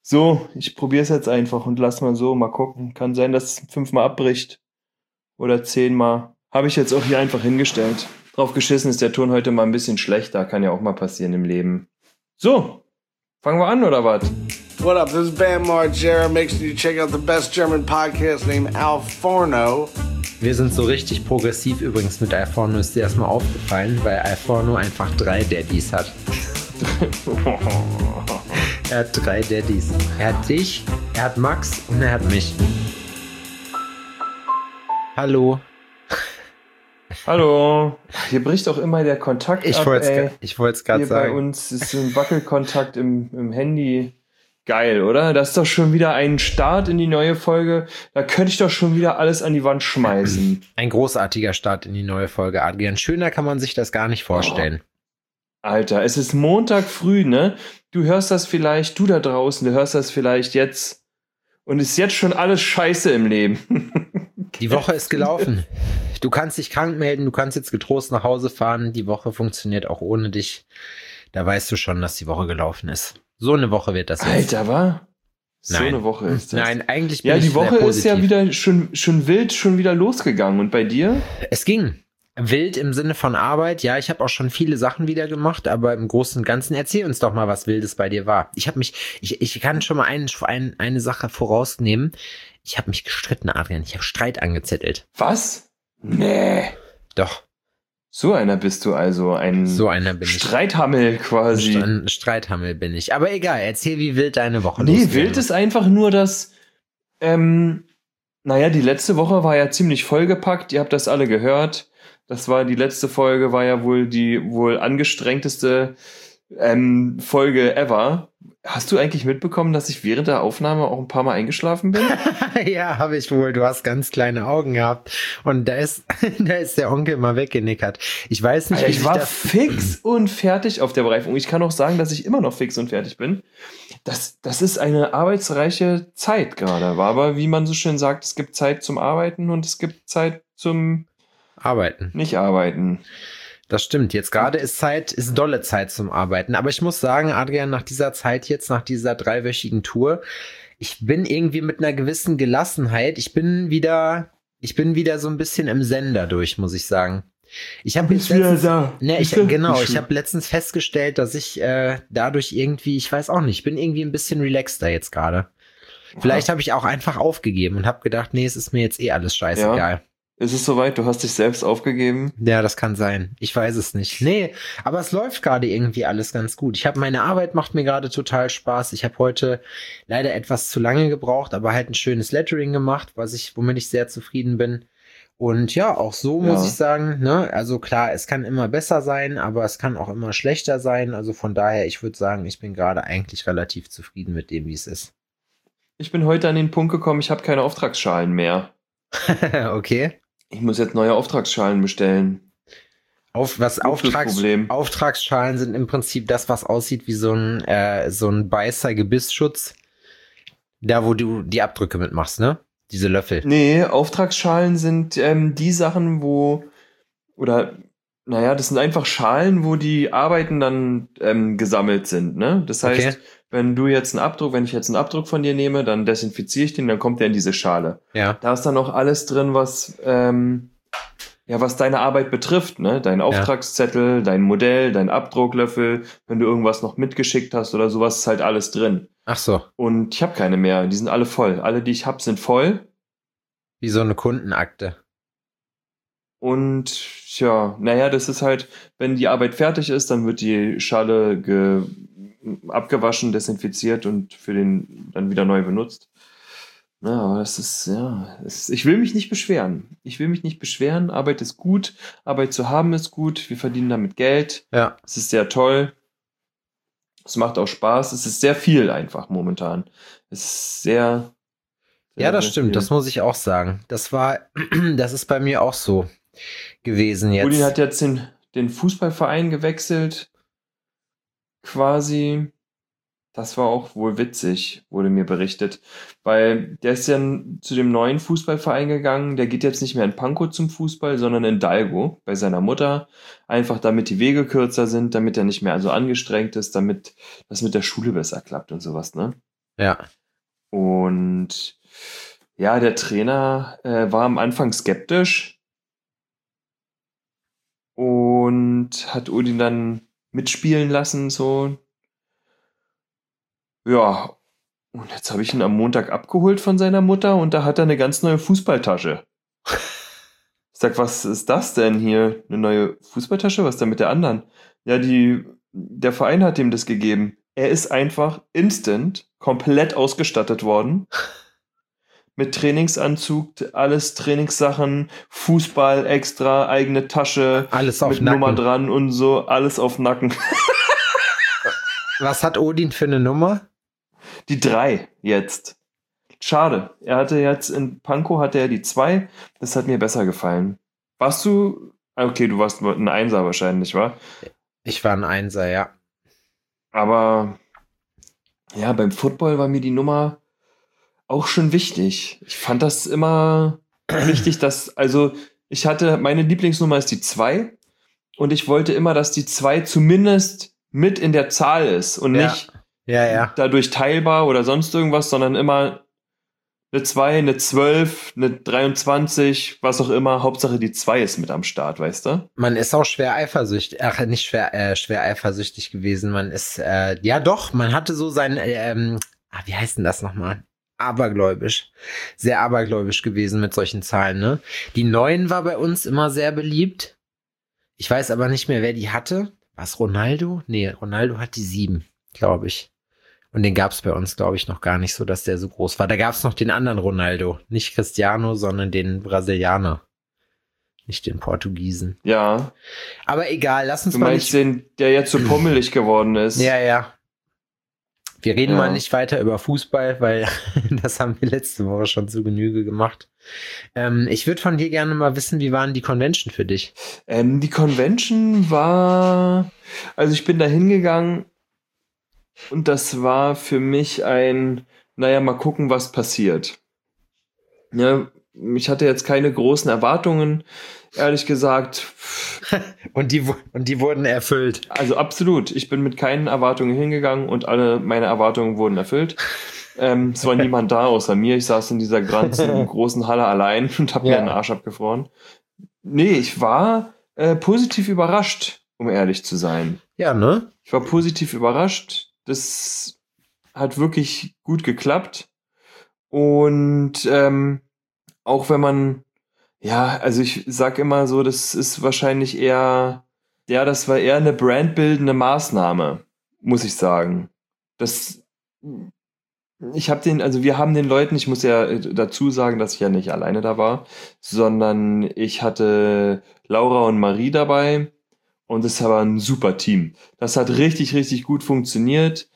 So, ich probiere es jetzt einfach und lass mal so, mal gucken. Kann sein, dass es 5-mal abbricht oder 10-mal. Habe ich jetzt auch hier einfach hingestellt. Drauf geschissen ist der Ton heute mal ein bisschen schlechter. Kann ja auch mal passieren im Leben. So, fangen wir an oder was? What up? This is Bam Margera. Make sure you check out the best German podcast named Al Forno. Wir sind so richtig progressiv übrigens mit Al Forno. Ist dir erstmal aufgefallen, weil Al Forno einfach 3 Daddys hat. Er hat 3 Daddys. Er hat dich, er hat Max und er hat mich. Hallo. Hallo. Hier bricht auch immer der Kontakt Ich ab, wollte es gerade sagen. Bei uns ist so ein Wackelkontakt im Handy. Geil, oder? Das ist doch schon wieder ein Start in die neue Folge. Da könnte ich doch schon wieder alles an die Wand schmeißen. Ein großartiger Start in die neue Folge, Adrian. Schöner kann man sich das gar nicht vorstellen. Alter, es ist Montag früh, ne? Du hörst das vielleicht, du da draußen, du hörst das vielleicht jetzt. Und ist jetzt schon alles scheiße im Leben. Die Woche ist gelaufen. Du kannst dich krank melden, du kannst jetzt getrost nach Hause fahren. Die Woche funktioniert auch ohne dich. Da weißt du schon, dass die Woche gelaufen ist. So eine Woche wird das jetzt. Alter, wa? So Nein. eine Woche ist das. Nein, eigentlich bin ja, ich die Woche sehr ist ja positiv. wieder schon wild, schon wieder losgegangen. Und bei dir? Es ging. Wild im Sinne von Arbeit. Ja, ich habe auch schon viele Sachen wieder gemacht, aber im Großen und Ganzen erzähl uns doch mal, was Wildes bei dir war. Ich kann schon mal eine Sache vorausnehmen. Ich habe mich gestritten, Adrian. Ich habe Streit angezettelt. Was? Nee. Doch, So einer bist du also. so einer bin ich. Streithammel quasi. Ein Streithammel bin ich. Aber egal, erzähl, wie wild deine Woche Nee, losgegangen wild ist einfach nur, dass, naja, die letzte Woche war ja ziemlich vollgepackt. Ihr habt das alle gehört. Die letzte Folge war ja wohl die angestrengteste Folge ever. Hast du eigentlich mitbekommen, dass ich während der Aufnahme auch ein paar Mal eingeschlafen bin? Ja, habe ich wohl. Du hast ganz kleine Augen gehabt. Und da ist der Onkel mal weggenickert. Ich weiß nicht, Alter, wie ich sich war das... fix und fertig auf der Bereifung. Ich kann auch sagen, dass ich immer noch fix und fertig bin. Das ist eine arbeitsreiche Zeit gerade. Aber wie man so schön sagt, es gibt Zeit zum Arbeiten und es gibt Zeit zum Arbeiten. Nicht-Arbeiten. Das stimmt. Jetzt gerade ist dolle Zeit zum Arbeiten. Aber ich muss sagen, Adrian, nach dieser Zeit jetzt, nach dieser 3-wöchigen Tour, ich bin irgendwie mit einer gewissen Gelassenheit, ich bin wieder so ein bisschen im Sender durch, muss ich sagen. Ich habe jetzt letztens, ich habe letztens festgestellt, dass ich dadurch irgendwie, ich weiß auch nicht, ich bin irgendwie ein bisschen relaxter jetzt gerade. Vielleicht habe ich auch einfach aufgegeben und habe gedacht, nee, es ist mir jetzt alles scheißegal. Ja. Ist es soweit? Du hast dich selbst aufgegeben? Ja, das kann sein. Ich weiß es nicht. Nee, aber es läuft gerade irgendwie alles ganz gut. Meine Arbeit macht mir gerade total Spaß. Ich habe heute leider etwas zu lange gebraucht, aber halt ein schönes Lettering gemacht, womit ich sehr zufrieden bin. Und ja, auch so muss ich sagen, ne, also klar, es kann immer besser sein, aber es kann auch immer schlechter sein. Also von daher, ich würde sagen, ich bin gerade eigentlich relativ zufrieden mit dem, wie es ist. Ich bin heute an den Punkt gekommen, ich habe keine Auftragsschalen mehr. Okay. Ich muss jetzt neue Auftragsschalen bestellen. Auftragsschalen sind im Prinzip das, was aussieht wie so ein Beißer-Gebissschutz. Da, wo du die Abdrücke mitmachst, ne? Diese Löffel. Nee, Auftragsschalen sind die Sachen, das sind einfach Schalen, wo die Arbeiten dann gesammelt sind, ne? Das heißt, Okay. wenn ich jetzt einen Abdruck von dir nehme, dann desinfiziere ich den, dann kommt der in diese Schale. Ja. Da ist dann auch alles drin, was deine Arbeit betrifft, ne? Dein Auftragszettel, dein Modell, dein Abdrucklöffel, wenn du irgendwas noch mitgeschickt hast oder sowas, ist halt alles drin. Ach so. Und ich habe keine mehr, die sind alle voll. Alle, die ich habe, sind voll. Wie so eine Kundenakte. Und das ist halt, wenn die Arbeit fertig ist, dann wird die Schale abgewaschen, desinfiziert und dann wieder neu benutzt. Ja, aber ich will mich nicht beschweren. Arbeit ist gut. Arbeit zu haben ist gut. Wir verdienen damit Geld. Ja. Es ist sehr toll. Es macht auch Spaß. Es ist sehr viel einfach momentan. Es ist sehr Ja, das sehr stimmt. viel. Das muss ich auch sagen. Das ist bei mir auch so gewesen jetzt. Udin hat jetzt den Fußballverein gewechselt. Quasi. Das war auch wohl witzig, wurde mir berichtet. Weil der ist ja zu dem neuen Fußballverein gegangen. Der geht jetzt nicht mehr in Pankow zum Fußball, sondern in Dalgo bei seiner Mutter. Einfach damit die Wege kürzer sind, damit er nicht mehr so angestrengt ist, damit das mit der Schule besser klappt und sowas, ne? Ja. Und ja, der Trainer war am Anfang skeptisch und hat Odin dann mitspielen lassen, so. Ja, und jetzt habe ich ihn am Montag abgeholt von seiner Mutter und da hat er eine ganz neue Fußballtasche. Ich sag, was ist das denn hier? Eine neue Fußballtasche? Was ist denn mit der anderen? Ja, der Verein hat ihm das gegeben. Er ist einfach instant komplett ausgestattet worden. Mit Trainingsanzug, alles Trainingssachen, Fußball extra, eigene Tasche, Alles auf mit Nacken. Nummer dran und so, alles auf Nacken. Was hat Odin für eine Nummer? Die 3 jetzt. Schade. Er hatte jetzt in Pankow hatte er die 2. Das hat mir besser gefallen. Warst du? Okay, du warst ein Einser wahrscheinlich, wa? Ich war ein Einser, ja. Aber ja, beim Football war mir die Nummer auch schon wichtig. Ich fand das immer wichtig, meine Lieblingsnummer ist die 2 und ich wollte immer, dass die 2 zumindest mit in der Zahl ist und nicht dadurch teilbar oder sonst irgendwas, sondern immer eine 2, eine 12, eine 23, was auch immer. Hauptsache die 2 ist mit am Start, weißt du? Man ist auch schwer eifersüchtig, schwer eifersüchtig gewesen. Man ist, man hatte so sein, wie heißt denn das nochmal? Abergläubisch. Sehr abergläubisch gewesen mit solchen Zahlen, ne? Die 9 war bei uns immer sehr beliebt. Ich weiß aber nicht mehr, wer die hatte. War es Ronaldo? Nee, Ronaldo hat die 7, glaube ich. Und den gab es bei uns, glaube ich, noch gar nicht so, dass der so groß war. Da gab es noch den anderen Ronaldo. Nicht Cristiano, sondern den Brasilianer. Nicht den Portugiesen. Ja. Aber egal, lass uns Du mal meinst nicht... den, der jetzt so pummelig geworden ist? Ja. Wir reden Ja. mal nicht weiter über Fußball, weil das haben wir letzte Woche schon zu Genüge gemacht. Ich würde von dir gerne mal wissen, wie waren die Convention für dich? Die Convention war... Also ich bin da hingegangen und das war für mich mal gucken, was passiert. Ja, ich hatte jetzt keine großen Erwartungen, ehrlich gesagt. Und die wurden erfüllt. Also absolut. Ich bin mit keinen Erwartungen hingegangen und alle meine Erwartungen wurden erfüllt. Es war niemand da außer mir. Ich saß in dieser ganzen großen Halle allein und habe mir den Arsch abgefroren. Nee, ich war positiv überrascht, um ehrlich zu sein. Ja, ne? Ich war positiv überrascht. Das hat wirklich gut geklappt. Und auch wenn man, also ich sag immer so, das ist wahrscheinlich eher, das war eher eine brandbildende Maßnahme, muss ich sagen. Wir haben den Leuten, ich muss ja dazu sagen, dass ich ja nicht alleine da war, sondern ich hatte Laura und Marie dabei und es war ein super Team. Das hat richtig, richtig gut funktioniert.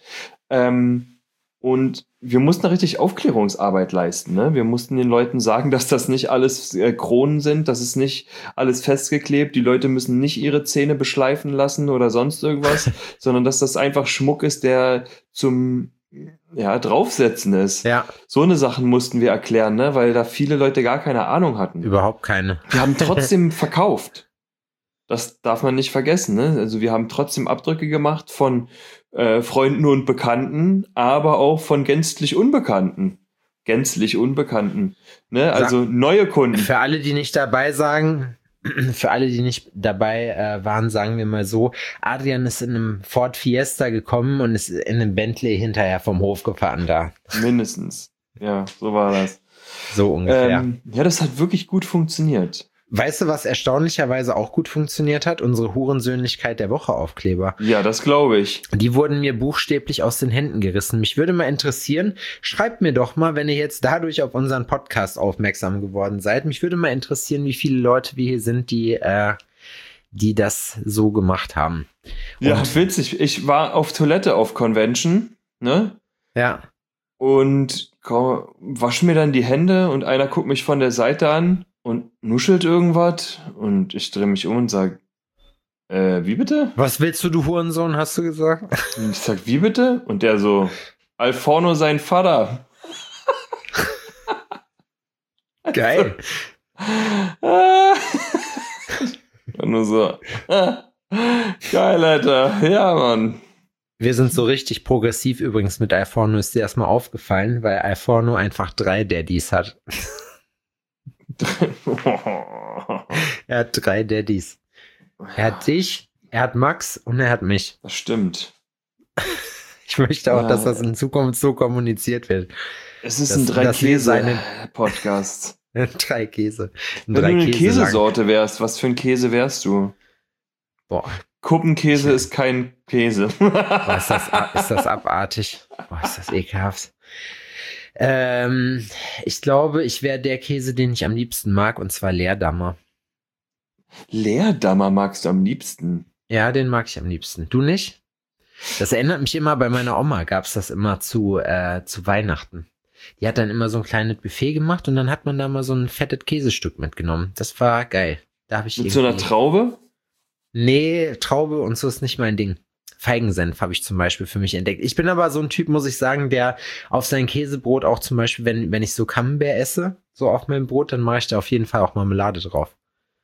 Und wir mussten richtig Aufklärungsarbeit leisten. Ne? Wir mussten den Leuten sagen, dass das nicht alles Kronen sind, das ist nicht alles festgeklebt. Die Leute müssen nicht ihre Zähne beschleifen lassen oder sonst irgendwas, sondern dass das einfach Schmuck ist, der zum draufsetzen ist. Ja. So eine Sachen mussten wir erklären, ne? Weil da viele Leute gar keine Ahnung hatten. Überhaupt keine. Wir haben trotzdem verkauft. Das darf man nicht vergessen. Ne? Also wir haben trotzdem Abdrücke gemacht von Freunden und Bekannten, aber auch von gänzlich Unbekannten. Ne? Also neue Kunden. Für alle, die nicht dabei waren, sagen wir mal so, Adrian ist in einem Ford Fiesta gekommen und ist in einem Bentley hinterher vom Hof gefahren da. Mindestens. Ja, so war das. So ungefähr. Das hat wirklich gut funktioniert. Weißt du, was erstaunlicherweise auch gut funktioniert hat? Unsere Hurensöhnlichkeit der Woche Aufkleber. Ja, das glaube ich. Die wurden mir buchstäblich aus den Händen gerissen. Mich würde mal interessieren, schreibt mir doch mal, wenn ihr jetzt dadurch auf unseren Podcast aufmerksam geworden seid. Mich würde mal interessieren, wie viele Leute wir hier sind, die das so gemacht haben. Ja, witzig. Ich war auf Toilette auf Convention, ne? Ja. Und wasch mir dann die Hände und einer guckt mich von der Seite an und nuschelt irgendwas und ich drehe mich um und sag, wie bitte? Was willst du Hurensohn, hast du gesagt? Und ich sag, wie bitte? Und der so, Alforno sein Vater. Geil. Und nur so, geil, Alter. Ja, Mann. Wir sind so richtig progressiv übrigens mit Alforno, ist dir erstmal aufgefallen, weil Alforno einfach 3 Daddys hat. Er hat 3 Daddys. Er hat dich, er hat Max und er hat mich. Das stimmt. Ich möchte auch, dass das in Zukunft so kommuniziert wird. Es ist ein 3-Käse-Podcast. 3 Käse. Wenn du eine Käsesorte wärst, was für ein Käse wärst du? Boah. Kuppenkäse ist kein Käse. Boah, ist das abartig. Boah, ist das ekelhaft. Ich glaube, ich wäre der Käse, den ich am liebsten mag, und zwar Leerdammer. Leerdammer magst du am liebsten? Ja, den mag ich am liebsten. Du nicht? Das erinnert mich immer, bei meiner Oma gab's das immer zu Weihnachten. Die hat dann immer so ein kleines Buffet gemacht und dann hat man da mal so ein fettes Käsestück mitgenommen. Das war geil. Da habe ich mit so einer Traube? Nee, Traube und so ist nicht mein Ding. Feigensenf habe ich zum Beispiel für mich entdeckt. Ich bin aber so ein Typ, muss ich sagen, der auf sein Käsebrot auch zum Beispiel, wenn ich so Camembert esse, so auf meinem Brot, dann mache ich da auf jeden Fall auch Marmelade drauf.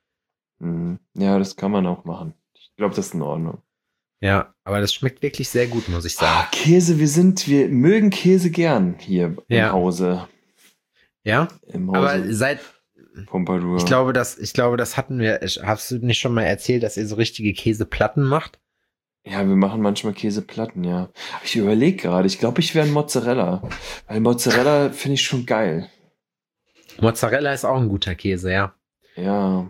Ja, das kann man auch machen. Ich glaube, das ist in Ordnung. Ja, aber das schmeckt wirklich sehr gut, muss ich sagen. Käse, wir mögen Käse gern hier im Hause. Ja? Im Hause. Aber seit Pompadour. Ich glaube, das hatten wir. Hast du nicht schon mal erzählt, dass ihr so richtige Käseplatten macht? Ja, wir machen manchmal Käseplatten, ja. Ich überlege gerade, ich glaube, ich wäre ein Mozzarella. Weil Mozzarella finde ich schon geil. Mozzarella ist auch ein guter Käse, ja. Ja.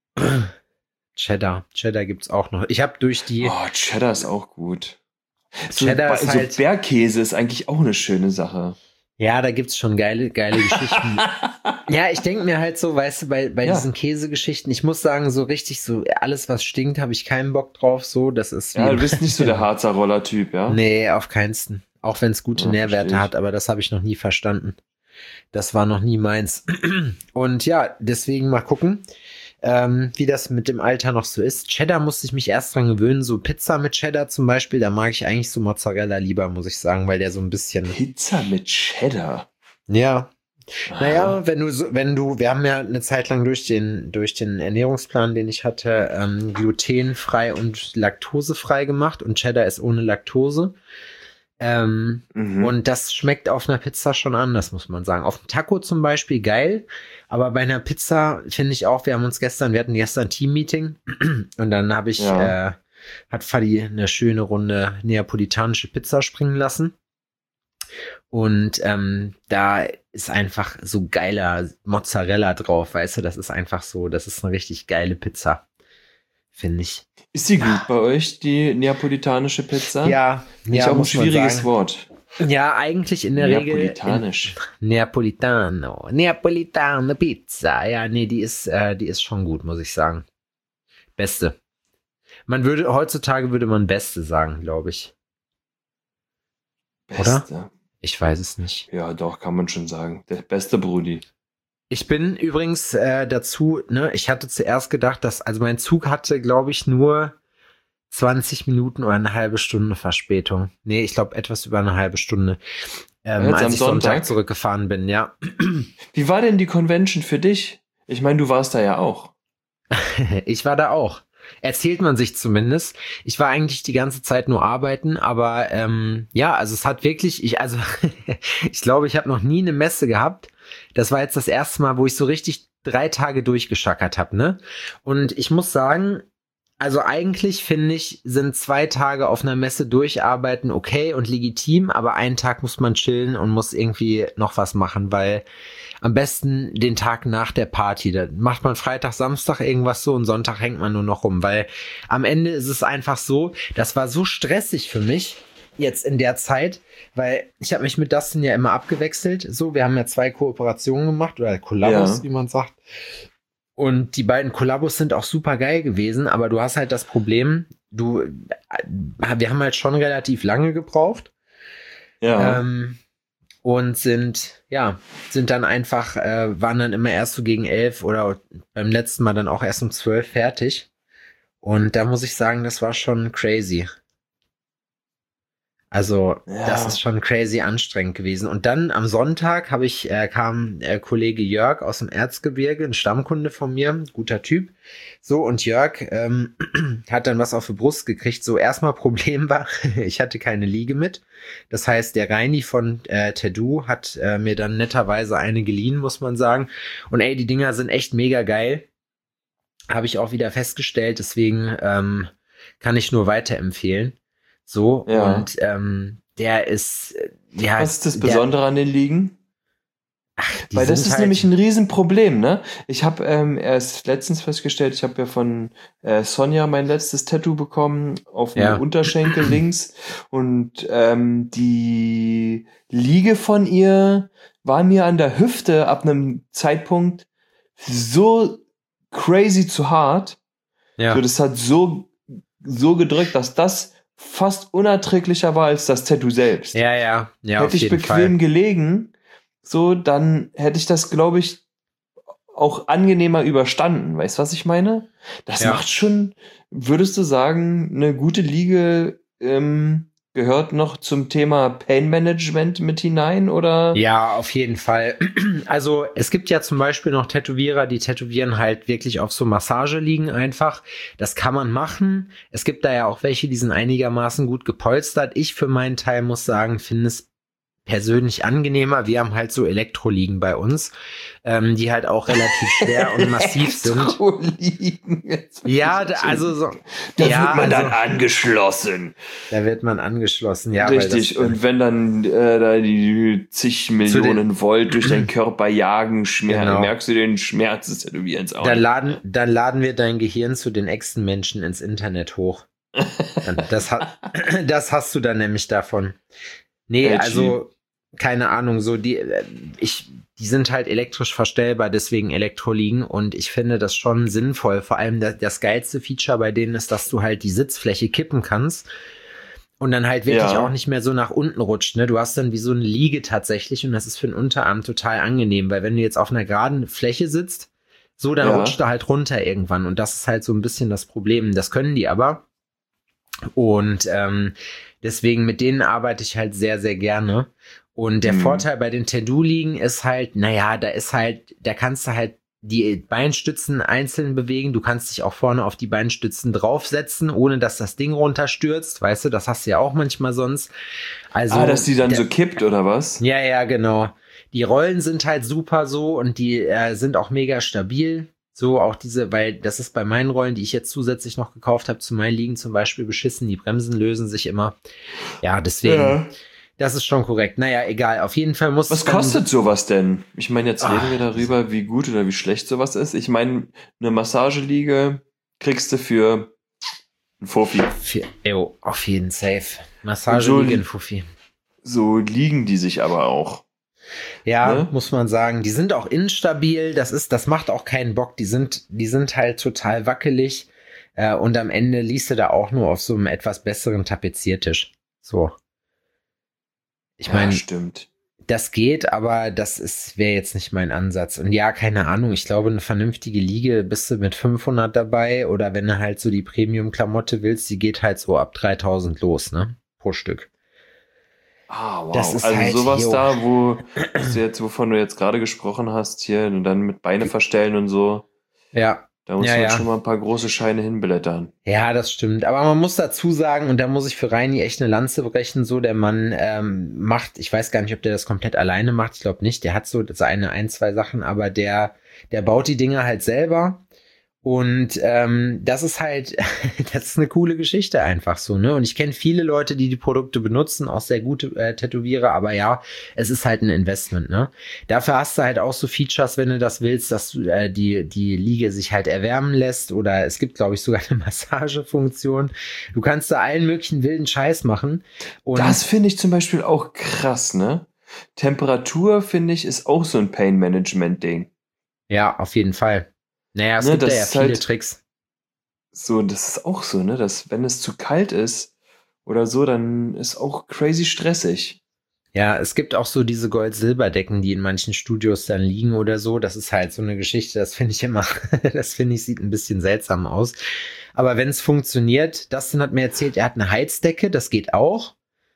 Cheddar gibt's auch noch. Ich habe durch die... Oh, Cheddar ist auch gut. Cheddar ist halt... Bergkäse ist eigentlich auch eine schöne Sache. Ja, da gibt's schon geile Geschichten. Ja, ich denke mir halt so, weißt du, bei diesen Käsegeschichten, ich muss sagen, so richtig so, alles was stinkt, habe ich keinen Bock drauf, so, das ist... Ja, du bist nicht so der Harzer Roller-Typ, ja? Nee, auf keinsten. Auch wenn es gute Nährwerte hat, aber das habe ich noch nie verstanden. Das war noch nie meins. Und ja, deswegen mal gucken, wie das mit dem Alter noch so ist. Cheddar musste ich mich erst dran gewöhnen, so Pizza mit Cheddar zum Beispiel, da mag ich eigentlich so Mozzarella lieber, muss ich sagen, weil der so ein bisschen... Pizza mit Cheddar? Ja. Naja, wir haben ja eine Zeit lang durch den Ernährungsplan, den ich hatte, glutenfrei und laktosefrei gemacht und Cheddar ist ohne Laktose. Und das schmeckt auf einer Pizza schon anders, muss man sagen. Auf einem Taco zum Beispiel geil, aber bei einer Pizza finde ich auch, wir hatten gestern Team-Meeting und dann hat Fadi eine schöne Runde neapolitanische Pizza springen lassen. Und da ist einfach so geiler Mozzarella drauf, weißt du, das ist einfach so, das ist eine richtig geile Pizza, finde ich. Ist die gut bei euch, die neapolitanische Pizza? Ja, ist auch ein schwieriges Wort. Ja, eigentlich in der Neapolitanisch. Neapolitano Pizza. Ja, nee, die ist schon gut, muss ich sagen. Beste. Heutzutage würde man Beste sagen, glaube ich. Beste? Oder? Ich weiß es nicht. Ja, doch, kann man schon sagen. Der beste Brudi. Ich bin übrigens dazu, ne, ich hatte zuerst gedacht, also mein Zug hatte, glaube ich, nur 20 Minuten oder eine halbe Stunde Verspätung. Nee, ich glaube etwas über eine halbe Stunde, als ich Sonntag zurückgefahren bin, ja. Wie war denn die Convention für dich? Ich meine, du warst da ja auch. Ich war da auch. Erzählt man sich zumindest. Ich war eigentlich die ganze Zeit nur arbeiten, aber ja, also es hat wirklich, ich glaube, ich habe noch nie eine Messe gehabt. Das war jetzt das erste Mal, wo ich so richtig 3 Tage durchgeschackert habe, ne? Und ich muss sagen, also eigentlich finde ich, sind 2 Tage auf einer Messe durcharbeiten okay und legitim, aber einen Tag muss man chillen und muss irgendwie noch was machen, weil am besten den Tag nach der Party, da macht man Freitag, Samstag irgendwas so und Sonntag hängt man nur noch rum, weil am Ende ist es einfach so, das war so stressig für mich jetzt in der Zeit, weil ich habe mich mit Dustin ja immer abgewechselt, so, wir haben ja 2 Kooperationen gemacht oder Kollabos, wie man sagt. Und die beiden Kollabos sind auch super geil gewesen, aber du hast halt das Problem, wir haben halt schon relativ lange gebraucht. Ja. Und sind dann einfach, waren dann immer erst so gegen 11 oder beim letzten Mal dann auch erst um 12 fertig. Und da muss ich sagen, das war schon crazy. Also das ist schon crazy anstrengend gewesen. Und dann am Sonntag kam Kollege Jörg aus dem Erzgebirge, ein Stammkunde von mir, ein guter Typ. So, und Jörg hat dann was auf die Brust gekriegt. So, erstmal Problem war, ich hatte keine Liege mit. Das heißt, der Reini von Tedu hat mir dann netterweise eine geliehen, muss man sagen. Und ey, die Dinger sind echt mega geil. Habe ich auch wieder festgestellt. Deswegen kann ich nur weiterempfehlen. So, und der ist, Was ist das Besondere an den Liegen? Weil das ist halt nämlich ein Riesenproblem, ne? Ich habe erst letztens festgestellt, ich habe ja von Sonja mein letztes Tattoo bekommen auf dem Unterschenkel links und die Liege von ihr war mir an der Hüfte ab einem Zeitpunkt so crazy zu hart. Ja. So, das hat so gedrückt, dass das fast unerträglicher war als das Tattoo selbst. Ja, hätte ich bequem gelegen, so, dann hätte ich das, glaube ich, auch angenehmer überstanden. Weißt du, was ich meine? Das macht schon, würdest du sagen, eine gute Liege gehört noch zum Thema Pain Management mit hinein, oder? Ja, auf jeden Fall. Also es gibt ja zum Beispiel noch Tätowierer, die tätowieren halt wirklich auf so Massageliegen einfach. Das kann man machen. Es gibt da ja auch welche, die sind einigermaßen gut gepolstert. Ich für meinen Teil muss sagen, finde es persönlich angenehmer. Wir haben halt so Elektroliegen bei uns, die halt auch relativ schwer und massiv sind. Ja, also so. Da wird man dann angeschlossen. Da wird man angeschlossen, ja. Richtig, und wenn dann da die zig Millionen Volt durch deinen Körper jagen, merkst du den Schmerz des Tätowierens auch. Dann laden wir dein Gehirn zu den Echsenmenschen ins Internet hoch. Das hast du dann nämlich davon. Nee, also keine Ahnung, so die sind halt elektrisch verstellbar, deswegen Elektroliegen, und ich finde das schon sinnvoll. Vor allem das geilste Feature bei denen ist, dass du halt die Sitzfläche kippen kannst und dann halt wirklich auch nicht mehr so nach unten rutscht, ne? Du hast dann wie so eine Liege tatsächlich, und das ist für den Unterarm total angenehm, weil wenn du jetzt auf einer geraden Fläche sitzt, so, dann rutscht er halt runter irgendwann, und das ist halt so ein bisschen das Problem. Das können die aber, und deswegen mit denen arbeite ich halt sehr, sehr gerne. Und der Vorteil bei den Tattoo-Liegen ist halt, da kannst du halt die Beinstützen einzeln bewegen. Du kannst dich auch vorne auf die Beinstützen draufsetzen, ohne dass das Ding runterstürzt. Weißt du, das hast du ja auch manchmal sonst. Also, dass die dann so kippt, oder was? Ja, genau. Die Rollen sind halt super so, und die sind auch mega stabil. So auch weil das ist bei meinen Rollen, die ich jetzt zusätzlich noch gekauft habe, zu meinen Liegen zum Beispiel beschissen. Die Bremsen lösen sich immer. Ja, deswegen, das ist schon korrekt. Naja, egal. Auf jeden Fall muss Was kostet sowas denn? Ich meine, jetzt reden wir darüber, wie gut oder wie schlecht sowas ist. Ich meine, eine Massageliege kriegst du für ein Fuffi. Auf jeden Safe. Massageliege in Fuffi. So liegen die sich aber auch. Ja, ne? Muss man sagen. Die sind auch instabil. Das macht auch keinen Bock. Die sind halt total wackelig. Und am Ende liest du da auch nur auf so einem etwas besseren Tapeziertisch. So. Ich meine, stimmt. Das geht, aber wäre jetzt nicht mein Ansatz. Und ja, keine Ahnung. Ich glaube, eine vernünftige Liege bist du mit 500 dabei. Oder wenn du halt so die Premium-Klamotte willst, die geht halt so ab 3000 los, ne? Pro Stück. Ah, wow. Das ist also halt, sowas da, wovon du jetzt gerade gesprochen hast, hier, und dann mit Beine verstellen und so. Ja. Da muss man schon mal ein paar große Scheine hinblättern. Ja, das stimmt. Aber man muss dazu sagen, und da muss ich für Reini echt eine Lanze brechen, so, der Mann macht, ich weiß gar nicht, ob der das komplett alleine macht, ich glaube nicht, der hat so seine 1-2 Sachen, aber der baut die Dinger halt selber. Und das ist halt, das ist eine coole Geschichte einfach so, ne? Und ich kenne viele Leute, die Produkte benutzen, auch sehr gute Tätowierer, aber ja, es ist halt ein Investment, ne? Dafür hast du halt auch so Features, wenn du das willst, dass du die Liege sich halt erwärmen lässt, oder es gibt, glaube ich, sogar eine Massagefunktion. Du kannst da allen möglichen wilden Scheiß machen. Und das finde ich zum Beispiel auch krass, ne? Temperatur, finde ich, ist auch so ein Pain-Management-Ding. Ja, auf jeden Fall. Naja, es gibt ja viele halt Tricks. So, das ist auch so, ne, dass wenn es zu kalt ist oder so, dann ist auch crazy stressig. Ja, es gibt auch so diese Gold-Silber-Decken, die in manchen Studios dann liegen oder so. Das ist halt so eine Geschichte, das finde ich immer, sieht ein bisschen seltsam aus. Aber wenn es funktioniert, Dustin hat mir erzählt, er hat eine Heizdecke, das geht auch.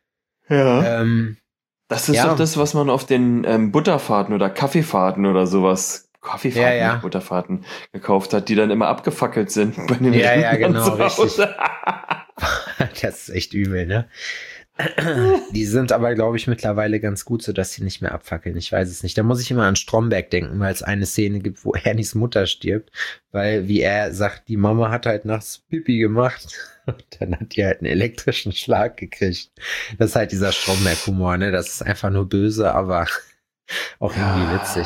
Ja. Das ist ja. doch das, was man auf den Butterfahrten oder Kaffeefahrten oder sowas, Kaffeefahrten, Ja. nicht Butterfahrten, gekauft hat, die dann immer abgefackelt sind bei den Ja, Rentnern genau, zu Hause. Das ist echt übel, ne? Die sind aber, glaube ich, mittlerweile ganz gut, sodass sie nicht mehr abfackeln. Ich weiß es nicht. Da muss ich immer an Stromberg denken, weil es eine Szene gibt, wo Ernies Mutter stirbt, weil, wie er sagt, die Mama hat halt nachts Pipi gemacht und dann hat die halt einen elektrischen Schlag gekriegt. Das ist halt dieser Stromberg-Humor, ne? Das ist einfach nur böse, aber auch irgendwie witzig.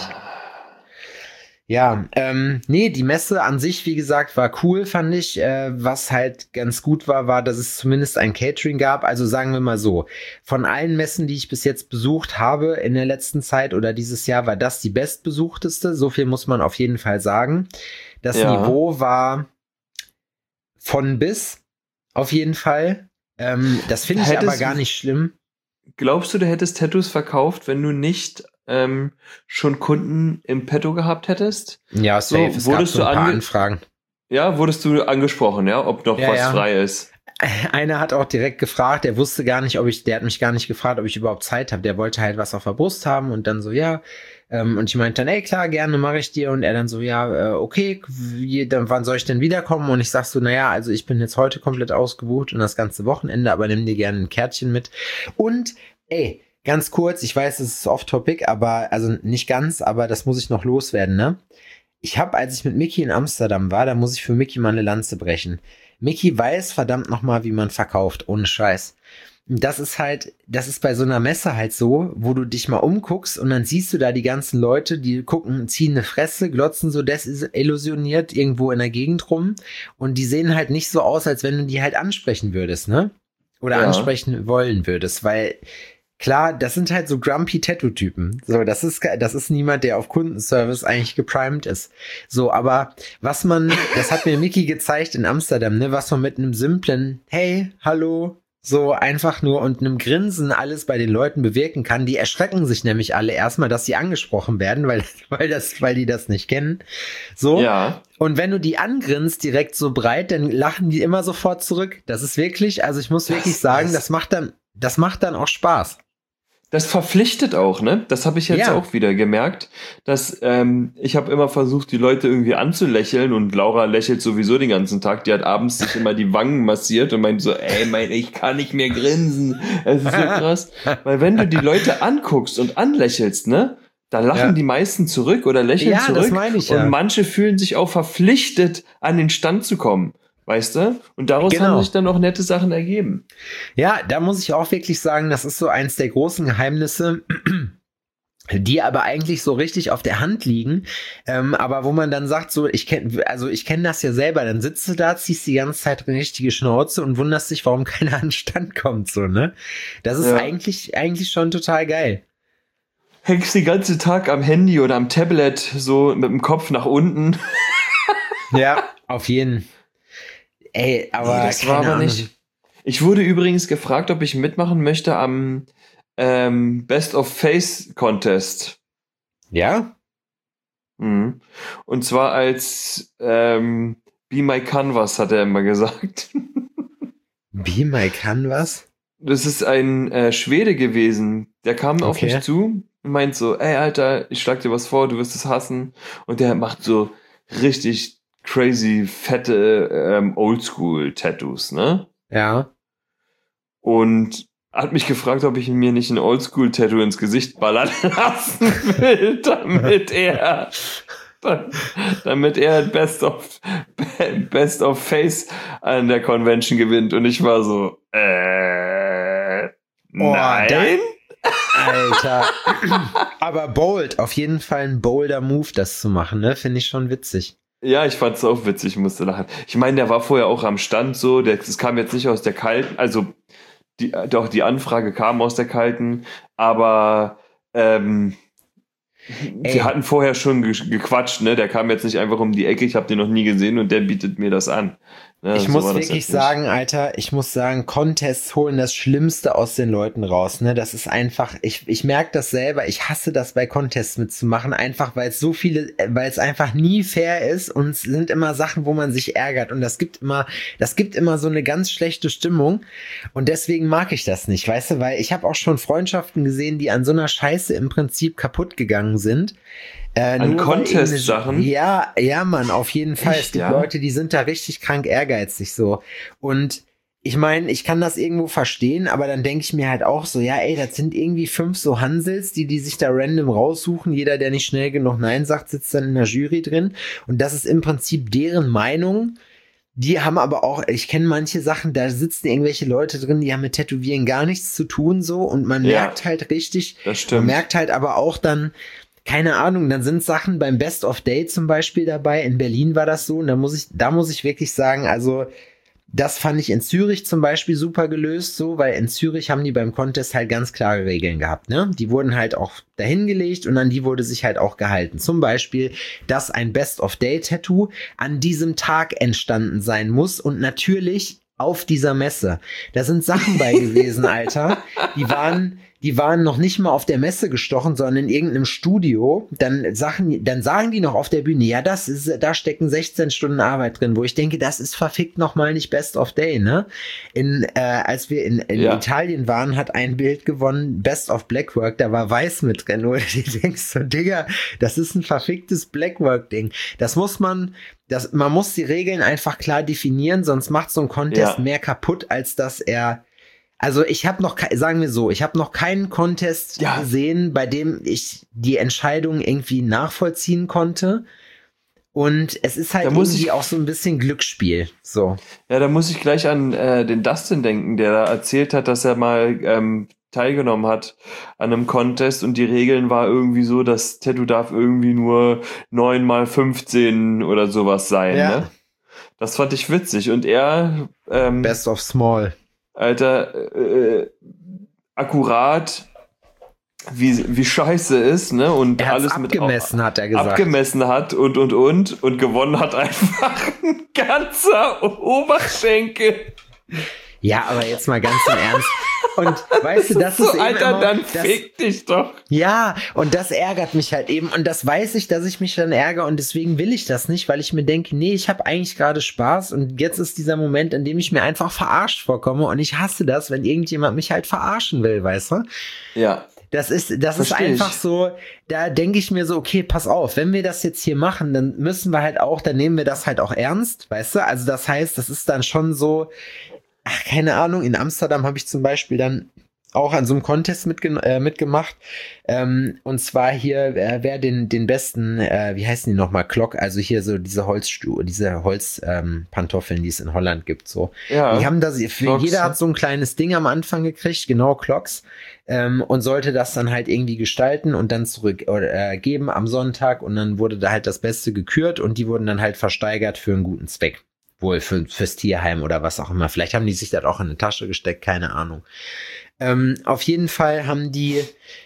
Ja, nee, die Messe an sich, wie gesagt, war cool, fand ich. Was halt ganz gut war, dass es zumindest ein Catering gab. Also sagen wir mal so, von allen Messen, die ich bis jetzt besucht habe in der letzten Zeit oder dieses Jahr, war das die bestbesuchteste. So viel muss man auf jeden Fall sagen. Das Niveau war von bis, auf jeden Fall. Das finde ich aber gar nicht schlimm. Glaubst du, du hättest Tattoos verkauft, wenn du nicht schon Kunden im Petto gehabt hättest? Ja, safe. Es gab so ein paar Anfragen. Ja, wurdest du angesprochen, ja, ob noch was frei ist? Einer hat auch direkt gefragt, der wusste gar nicht, der hat mich gar nicht gefragt, ob ich überhaupt Zeit habe. Der wollte halt was auf der Brust haben und dann so, ja. Und ich meinte dann, ey, klar, gerne mache ich dir. Und er dann so, ja, okay, dann wann soll ich denn wiederkommen? Und ich sag so, naja, also ich bin jetzt heute komplett ausgebucht und das ganze Wochenende, aber nimm dir gerne ein Kärtchen mit. Und, ey, ganz kurz, ich weiß, es ist off-topic, aber, also nicht ganz, aber das muss ich noch loswerden, ne? Ich habe, als ich mit Mickey in Amsterdam war, da muss ich für Mickey mal eine Lanze brechen. Mickey weiß verdammt nochmal, wie man verkauft, ohne Scheiß. Das ist bei so einer Messe halt so, wo du dich mal umguckst und dann siehst du da die ganzen Leute, die gucken, ziehen eine Fresse, glotzen so desillusioniert irgendwo in der Gegend rum und die sehen halt nicht so aus, als wenn du die halt ansprechen würdest, ne? Oder ansprechen wollen würdest, weil klar, das sind halt so grumpy Tattoo-Typen. So, das ist niemand, der auf Kundenservice eigentlich geprimed ist. So, aber das hat mir Mickey gezeigt in Amsterdam, ne, was man mit einem simplen, hey, hallo, so einfach nur und einem Grinsen alles bei den Leuten bewirken kann. Die erschrecken sich nämlich alle erstmal, dass sie angesprochen werden, weil die das nicht kennen. So. Ja. Und wenn du die angrinst direkt so breit, dann lachen die immer sofort zurück. Das ist wirklich, also ich muss wirklich sagen, das macht dann auch Spaß. Das verpflichtet auch, ne? Das habe ich jetzt auch wieder gemerkt, dass ich habe immer versucht, die Leute irgendwie anzulächeln und Laura lächelt sowieso den ganzen Tag. Die hat abends sich immer die Wangen massiert und meint so, ich kann nicht mehr grinsen. Es ist so krass. Weil wenn du die Leute anguckst und anlächelst, ne? Da lachen die meisten zurück oder lächeln zurück. Das meine ich, und manche fühlen sich auch verpflichtet, an den Stand zu kommen. Weißt du? Und daraus haben sich dann auch nette Sachen ergeben. Ja, da muss ich auch wirklich sagen, das ist so eins der großen Geheimnisse, die aber eigentlich so richtig auf der Hand liegen, aber wo man dann sagt, so, ich kenne das ja selber, dann sitzt du da, ziehst die ganze Zeit eine richtige Schnauze und wunderst dich, warum keiner an den Stand kommt, so, ne? Das ist eigentlich schon total geil. Hängst den ganzen Tag am Handy oder am Tablet so mit dem Kopf nach unten. Ja, auf jeden Fall. Ey, aber nee, das war aber nicht. Ich wurde übrigens gefragt, ob ich mitmachen möchte am Best of Face Contest. Ja? Mhm. Und zwar als Be My Canvas, hat er immer gesagt. Be My Canvas? Das ist ein Schwede gewesen. Der kam auf mich zu und meint so, ey Alter, ich schlag dir was vor, du wirst es hassen. Und der macht so richtig crazy, fette Oldschool-Tattoos, ne? Ja. Und hat mich gefragt, ob ich mir nicht ein Oldschool-Tattoo ins Gesicht ballern lassen will, damit er Best of Face an der Convention gewinnt. Und ich war so, nein? Alter. Aber bold, auf jeden Fall ein bolder Move, das zu machen, ne? Finde ich schon witzig. Ja, ich fand's auch witzig, musste lachen. Ich meine, der war vorher auch am Stand so, das kam jetzt nicht aus der Kalten, also die Anfrage kam aus der Kalten, aber die hatten vorher schon gequatscht, ne? Der kam jetzt nicht einfach um die Ecke, ich habe den noch nie gesehen und der bietet mir das an. Ja, Ich so muss war das wirklich jetzt nicht. sagen, Alter, ich muss sagen, Contests holen das Schlimmste aus den Leuten raus, ne? Das ist einfach, ich merke das selber, ich hasse das bei Contests mitzumachen, einfach weil es einfach nie fair ist und es sind immer Sachen, wo man sich ärgert und das gibt immer so eine ganz schlechte Stimmung und deswegen mag ich das nicht, weißt du, weil ich habe auch schon Freundschaften gesehen, die an so einer Scheiße im Prinzip kaputt gegangen sind. An Contest-Sachen? Ja, Mann, auf jeden Fall. Echt, Es gibt ja? Leute, die sind da richtig krank ehrgeizig so. Und ich meine, ich kann das irgendwo verstehen, aber dann denke ich mir halt auch so, ja, ey, das sind irgendwie 5 so Hansels, die sich da random raussuchen. Jeder, der nicht schnell genug Nein sagt, sitzt dann in der Jury drin. Und das ist im Prinzip deren Meinung. Die haben aber auch, ich kenne manche Sachen, da sitzen irgendwelche Leute drin, die haben mit Tätowieren gar nichts zu tun so. Und man Ja, merkt halt richtig, das stimmt. man merkt halt aber auch dann, keine Ahnung, dann sind Sachen beim Best of Day zum Beispiel dabei. In Berlin war das so. Und da muss ich wirklich sagen, also das fand ich in Zürich zum Beispiel super gelöst, so, weil in Zürich haben die beim Contest halt ganz klare Regeln gehabt, ne? Die wurden halt auch dahingelegt und an die wurde sich halt auch gehalten. Zum Beispiel, dass ein Best of Day Tattoo an diesem Tag entstanden sein muss und natürlich auf dieser Messe. Da sind Sachen bei gewesen, Alter. Die waren noch nicht mal auf der Messe gestochen, sondern in irgendeinem Studio. Dann sagen die noch auf der Bühne, ja, da stecken 16 Stunden Arbeit drin, wo ich denke, das ist verfickt nochmal nicht Best of Day, ne? Als wir in Ja. Italien waren, hat ein Bild gewonnen, Best of Blackwork, da war Weiß mit drin, wo du dir denkst, so, Digga, das ist ein verficktes Blackwork-Ding. Man muss die Regeln einfach klar definieren, sonst macht so ein Contest Ja. mehr kaputt, als dass er. Also ich habe sagen wir so, ich habe noch keinen Contest Ja. gesehen, bei dem ich die Entscheidung irgendwie nachvollziehen konnte. Und es ist halt Da muss irgendwie ich- auch so ein bisschen Glücksspiel. So. Ja, da muss ich gleich an den Dustin denken, der da erzählt hat, dass er mal teilgenommen hat an einem Contest und die Regeln war irgendwie so, das Tattoo darf irgendwie nur 9x15 oder sowas sein. Ja. Ne? Das fand ich witzig und er, Best of Small. Alter, akkurat, wie scheiße ist, ne? Und Er hat's alles abgemessen, hat er gesagt. abgemessen hat und gewonnen hat einfach ein ganzer Oberschenkel. Ja, aber jetzt mal ganz im Ernst. Und weißt du, das ist so, eben Alter, immer, dann das, fick dich doch. ja, und das ärgert mich halt eben. Und das weiß ich, dass ich mich dann ärgere. Und deswegen will ich das nicht, weil ich mir denke, nee, ich habe eigentlich gerade Spaß. Und jetzt ist dieser Moment, in dem ich mir einfach verarscht vorkomme. Und ich hasse das, wenn irgendjemand mich halt verarschen will, weißt du? Ja. Das ist Versteh einfach ich. so, da denke ich mir so, okay, pass auf, wenn wir das jetzt hier machen, dann müssen wir halt auch, dann nehmen wir das halt auch ernst, weißt du? Also das heißt, das ist dann schon so, ach, keine Ahnung, in Amsterdam habe ich zum Beispiel dann auch an so einem Contest mitgemacht. Und zwar hier, wer den besten, wie heißen die nochmal, Glock, also hier so diese Holzpantoffeln, die es in Holland gibt, so. Ja. Die haben Clocks, jeder ne? hat so ein kleines Ding am Anfang gekriegt, genau, Clocks, und sollte das dann halt irgendwie gestalten und dann zurückgeben am Sonntag und dann wurde da halt das Beste gekürt und die wurden dann halt versteigert für einen guten Zweck. Wohl fürs Tierheim oder was auch immer. Vielleicht haben die sich das auch in eine Tasche gesteckt, keine Ahnung. Auf jeden Fall haben die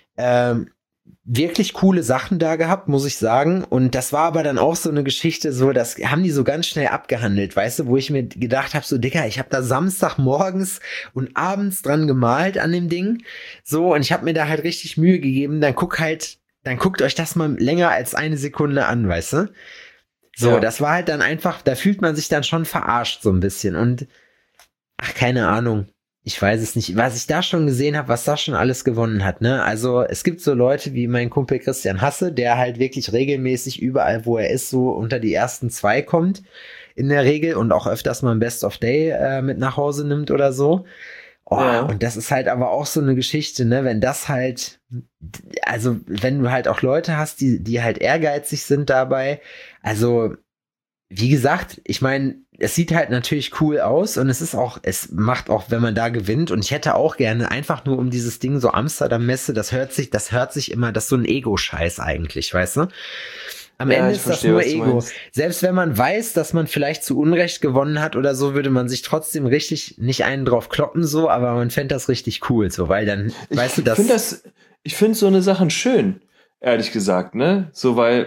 wirklich coole Sachen da gehabt, muss ich sagen. Und das war aber dann auch so eine Geschichte, so, das haben die so ganz schnell abgehandelt, weißt du, wo ich mir gedacht habe, so, Digga, ich habe da Samstagmorgens und abends dran gemalt an dem Ding. So, und ich habe mir da halt richtig Mühe gegeben. Dann guckt euch das mal länger als eine Sekunde an, weißt du? So, Ja. das war halt dann einfach, da fühlt man sich dann schon verarscht so ein bisschen. Und, ach, keine Ahnung. Ich weiß es nicht, was ich da schon gesehen habe, was da schon alles gewonnen hat, ne? Also es gibt so Leute wie mein Kumpel Christian Hasse, der halt wirklich regelmäßig überall, wo er ist, so unter die ersten 2 kommt in der Regel und auch öfters mal ein Best of Day mit nach Hause nimmt oder so. Oh, Ja. und das ist halt aber auch so eine Geschichte, ne? Wenn das halt, also wenn du halt auch Leute hast, die halt ehrgeizig sind dabei, also wie gesagt, ich meine, es sieht halt natürlich cool aus und es macht auch, wenn man da gewinnt und ich hätte auch gerne einfach nur um dieses Ding so Amsterdam-Messe, das hört sich immer, das ist so ein Ego-Scheiß eigentlich, weißt du? Am Ja, Ende ich ist das verstehe, nur was du Ego. meinst. Selbst wenn man weiß, dass man vielleicht zu Unrecht gewonnen hat oder so, würde man sich trotzdem richtig nicht einen drauf kloppen so, aber man fände das richtig cool so, weil dann, weißt du, Ich finde so eine Sachen schön, ehrlich gesagt, ne? So, weil,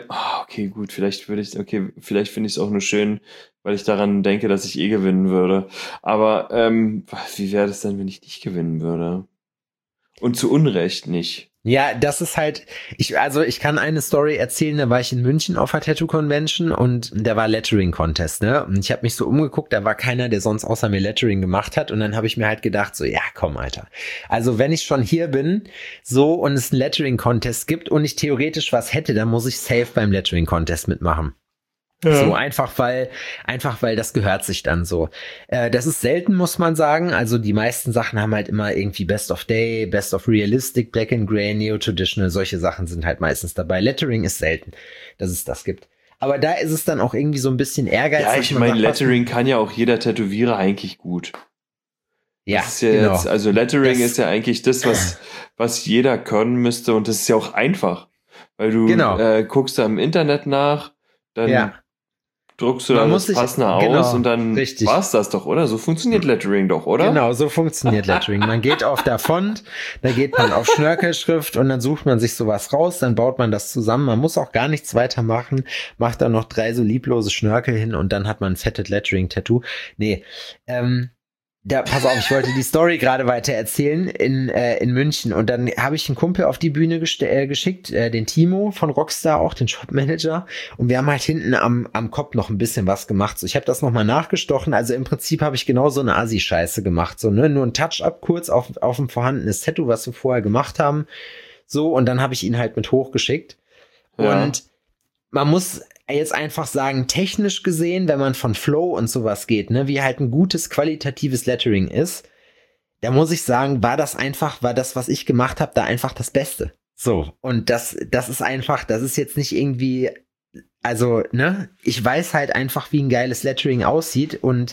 okay, gut, vielleicht finde ich es auch nur schön, weil ich daran denke, dass ich gewinnen würde. Aber wie wäre das denn, wenn ich nicht gewinnen würde? Und zu Unrecht nicht. Ja, das ist halt, ich kann eine Story erzählen, da war ich in München auf der Tattoo Convention und da war Lettering Contest, ne? Und ich habe mich so umgeguckt, da war keiner, der sonst außer mir Lettering gemacht hat und dann habe ich mir halt gedacht, so, ja, komm, Alter. Also, wenn ich schon hier bin, so, und es einen Lettering Contest gibt und ich theoretisch was hätte, dann muss ich safe beim Lettering Contest mitmachen. Ja. So einfach weil das gehört sich dann so. Das ist selten, muss man sagen. Also die meisten Sachen haben halt immer irgendwie Best of Day, Best of Realistic, Black and Grey, Neo Traditional. Solche Sachen sind halt meistens dabei. Lettering ist selten, dass es das gibt. Aber da ist es dann auch irgendwie so ein bisschen ehrgeizig. Ja, ich meine, Lettering kann ja auch jeder Tätowierer eigentlich gut. Ja, das ist ja genau. Also Lettering ist ja eigentlich das, was jeder können müsste und das ist ja auch einfach. Weil du guckst da im Internet nach, dann druckst du da das passende aus und dann war's das doch, oder? So funktioniert Lettering doch, oder? Genau, so funktioniert Lettering. Man geht auf der Font, da geht man auf Schnörkelschrift und dann sucht man sich sowas raus, dann baut man das zusammen. Man muss auch gar nichts weiter machen, macht dann noch 3 so lieblose Schnörkel hin und dann hat man ein fettes Lettering-Tattoo. Nee, pass auf, ich wollte die Story gerade weiter erzählen in München und dann habe ich einen Kumpel auf die Bühne geschickt, den Timo von Rockstar, auch den Shopmanager, und wir haben halt hinten am Kopf noch ein bisschen was gemacht. So, ich habe das nochmal nachgestochen, also im Prinzip habe ich genau so eine Assi-Scheiße gemacht, so, ne, nur ein Touch-up kurz auf ein vorhandenes Tattoo, was wir vorher gemacht haben, so, und dann habe ich ihn halt mit hochgeschickt und man muss jetzt einfach sagen, technisch gesehen, wenn man von Flow und sowas geht, ne, wie halt ein gutes, qualitatives Lettering ist, da muss ich sagen, war das, was ich gemacht habe, da einfach das Beste. So, und das ist einfach, das ist jetzt nicht irgendwie, also, ne, ich weiß halt einfach, wie ein geiles Lettering aussieht und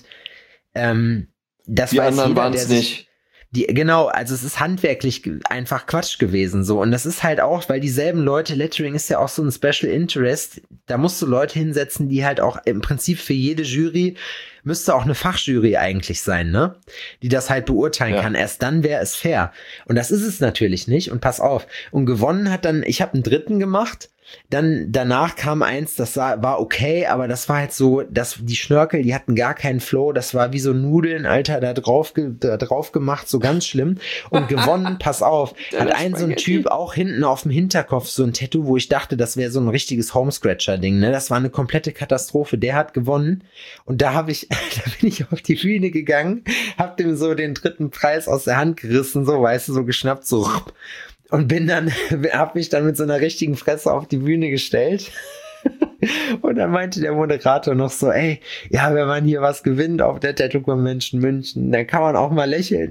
das die weiß anderen jeder, waren es nicht. Genau, also es ist handwerklich einfach Quatsch gewesen, so. Und das ist halt auch, weil dieselben Leute, Lettering ist ja auch so ein Special Interest, da musst du Leute hinsetzen, die halt auch im Prinzip für jede Jury, müsste auch eine Fachjury eigentlich sein, ne? Die das halt beurteilen kann. Erst dann wäre es fair. Und das ist es natürlich nicht. Und pass auf. Und gewonnen hat dann, ich habe einen dritten gemacht. Dann danach kam eins, das war okay, aber das war halt so, die Schnörkel, die hatten gar keinen Flow, das war wie so Nudeln, Alter, da drauf gemacht, so ganz schlimm. Und gewonnen, pass auf, hat so ein Typ auch hinten auf dem Hinterkopf so ein Tattoo, wo ich dachte, das wäre so ein richtiges Homescratcher-Ding, ne? Das war eine komplette Katastrophe. Der hat gewonnen und da bin ich auf die Bühne gegangen, hab dem so den dritten Preis aus der Hand gerissen, so, weißt du, so geschnappt, so. Und hab mich dann mit so einer richtigen Fresse auf die Bühne gestellt. Und dann meinte der Moderator noch so, ey, ja, wenn man hier was gewinnt auf der Tattoo Convention München, dann kann man auch mal lächeln.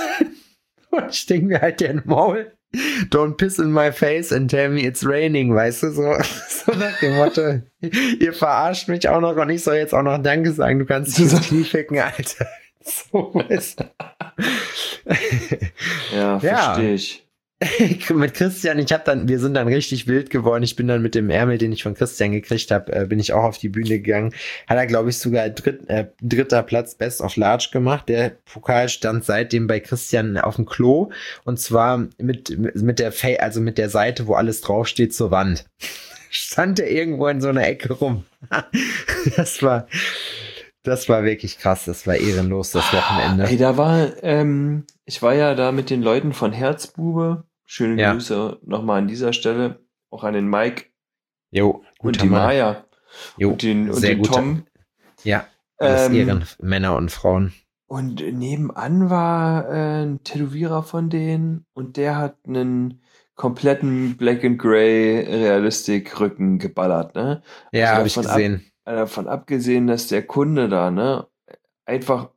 Und ich denke mir halt den Maul, don't piss in my face and tell me it's raining, weißt du, so nach dem Motto, ihr verarscht mich auch noch und ich soll jetzt auch noch Danke sagen, du kannst dich ins Knie ficken, Alter. So, weißt du. Ja, verstehe ich. Mit Christian, wir sind dann richtig wild geworden. Ich bin dann mit dem Ärmel, den ich von Christian gekriegt habe, bin ich auch auf die Bühne gegangen. Hat er, glaube ich, sogar dritter Platz Best of Large gemacht. Der Pokal stand seitdem bei Christian auf dem Klo und zwar mit der Seite, wo alles draufsteht, zur Wand. Stand er irgendwo in so einer Ecke rum. Das war wirklich krass. Das war ehrenlos, das Wochenende. Ey, ich war ja da mit den Leuten von Herzbube. Schöne Grüße nochmal an dieser Stelle. Auch an den Mike. Jo, und die Maya. Jo, und den Tom. Ja, alles Männer und Frauen. Und nebenan war ein Tätowierer von denen und der hat einen kompletten Black and Grey Realistik-Rücken geballert, ne? Ja, habe ich gesehen. Davon abgesehen, dass der Kunde da, ne, einfach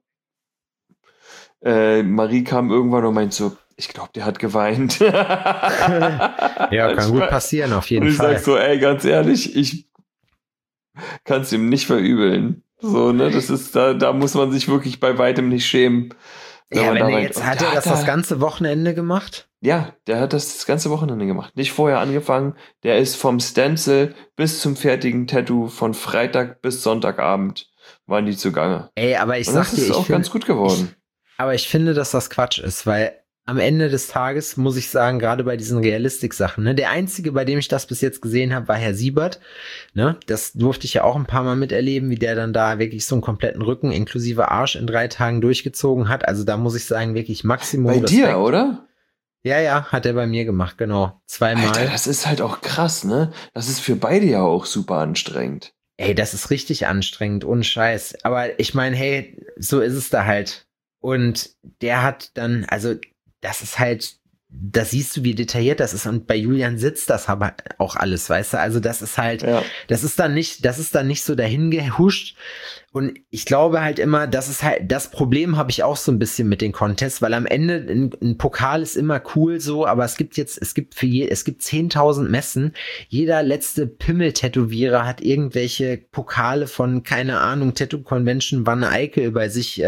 Marie kam irgendwann und meint so, ich glaube, der hat geweint. Ja, kann gut passieren, auf jeden Fall. Und ich sag so, ey, ganz ehrlich, ich kann es ihm nicht verübeln. So, ne, das ist, da muss man sich wirklich bei weitem nicht schämen. Ja, hat er das ganze Wochenende gemacht? Ja, der hat das ganze Wochenende gemacht. Nicht vorher angefangen. Der ist vom Stencil bis zum fertigen Tattoo von Freitag bis Sonntagabend waren die zugange. Ey, aber ich sag dir, das ist auch ganz gut geworden. Aber ich finde, dass das Quatsch ist, weil am Ende des Tages muss ich sagen, gerade bei diesen Realistik-Sachen, ne, der einzige, bei dem ich das bis jetzt gesehen habe, war Herr Siebert, ne, das durfte ich ja auch ein paar Mal miterleben, wie der dann da wirklich so einen kompletten Rücken inklusive Arsch in 3 Tagen durchgezogen hat, also da muss ich sagen, wirklich Maximum Bei Respekt. dir, oder? Ja, hat er bei mir gemacht, genau, 2-mal. Alter, das ist halt auch krass, ne? Das ist für beide ja auch super anstrengend. Ey, das ist richtig anstrengend, ohne Scheiß, aber ich meine, hey, so ist es da halt und der hat dann, also das ist halt, da siehst du, wie detailliert das ist. Und bei Julian sitzt das aber auch alles, weißt du? Also das ist halt, das ist dann nicht so dahin gehuscht. Und ich glaube halt immer, das ist halt, das Problem habe ich auch so ein bisschen mit den Contests, weil am Ende ein Pokal ist immer cool so, aber es gibt 10.000 Messen. Jeder letzte Pimmel-Tätowierer hat irgendwelche Pokale von, keine Ahnung, Tattoo Convention Wanne Eickel bei sich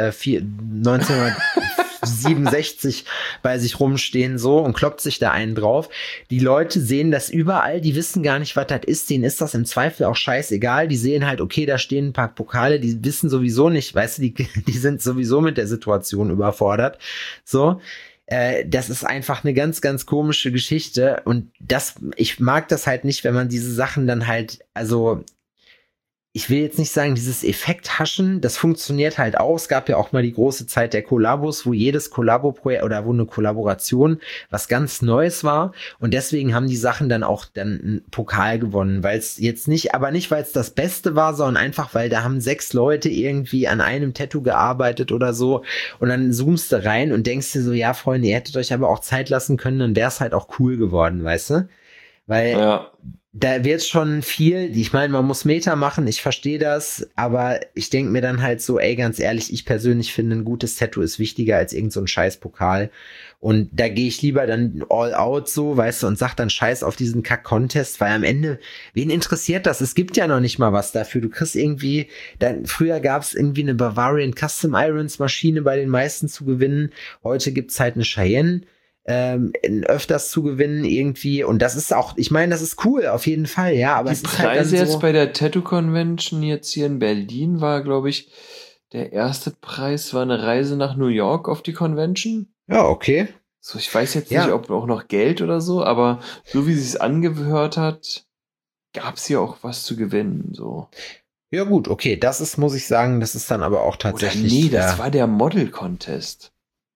1967 bei sich rumstehen so und kloppt sich da einen drauf. Die Leute sehen das überall, die wissen gar nicht, was das ist. Denen ist das im Zweifel auch scheißegal. Die sehen halt, okay, da stehen ein paar Pokale, die wissen sowieso nicht, weißt du, die sind sowieso mit der Situation überfordert. So. Das ist einfach eine ganz, ganz komische Geschichte und ich mag das halt nicht, wenn man diese Sachen dann halt, also ich will jetzt nicht sagen, dieses Effekthaschen, das funktioniert halt auch. Es gab ja auch mal die große Zeit der Kollabos, wo jedes Kollabo-Projekt oder wo eine Kollaboration was ganz Neues war. Und deswegen haben die Sachen dann auch einen Pokal gewonnen, weil es jetzt nicht, aber nicht, weil es das Beste war, sondern einfach, weil da haben 6 Leute irgendwie an einem Tattoo gearbeitet oder so. Und dann zoomst du rein und denkst dir so, ja, Freunde, ihr hättet euch aber auch Zeit lassen können, dann wäre es halt auch cool geworden, weißt du? Weil da wird schon viel, ich meine, man muss Meter machen, ich verstehe das, aber ich denke mir dann halt so, ey, ganz ehrlich, ich persönlich finde, ein gutes Tattoo ist wichtiger als irgend so ein scheiß Pokal. Und da gehe ich lieber dann all out so, weißt du, und sag dann scheiß auf diesen Kack-Contest, weil am Ende, wen interessiert das? Es gibt ja noch nicht mal was dafür. Du kriegst irgendwie, früher gab es irgendwie eine Bavarian Custom Irons Maschine bei den meisten zu gewinnen. Heute gibt's halt eine Cheyenne. Öfters zu gewinnen irgendwie und das ist auch, ich meine, das ist cool, auf jeden Fall, ja, aber die es ist Preise halt dann so, jetzt bei der Tattoo Convention jetzt hier in Berlin war, glaube ich, der erste Preis war eine Reise nach New York auf die Convention. Ja, okay. So, ich weiß jetzt nicht, ob auch noch Geld oder so, aber so wie sie es angehört hat, gab es hier auch was zu gewinnen, so. Ja gut, okay, das ist, muss ich sagen, das ist dann aber auch tatsächlich. Oder nee, das war der Model Contest.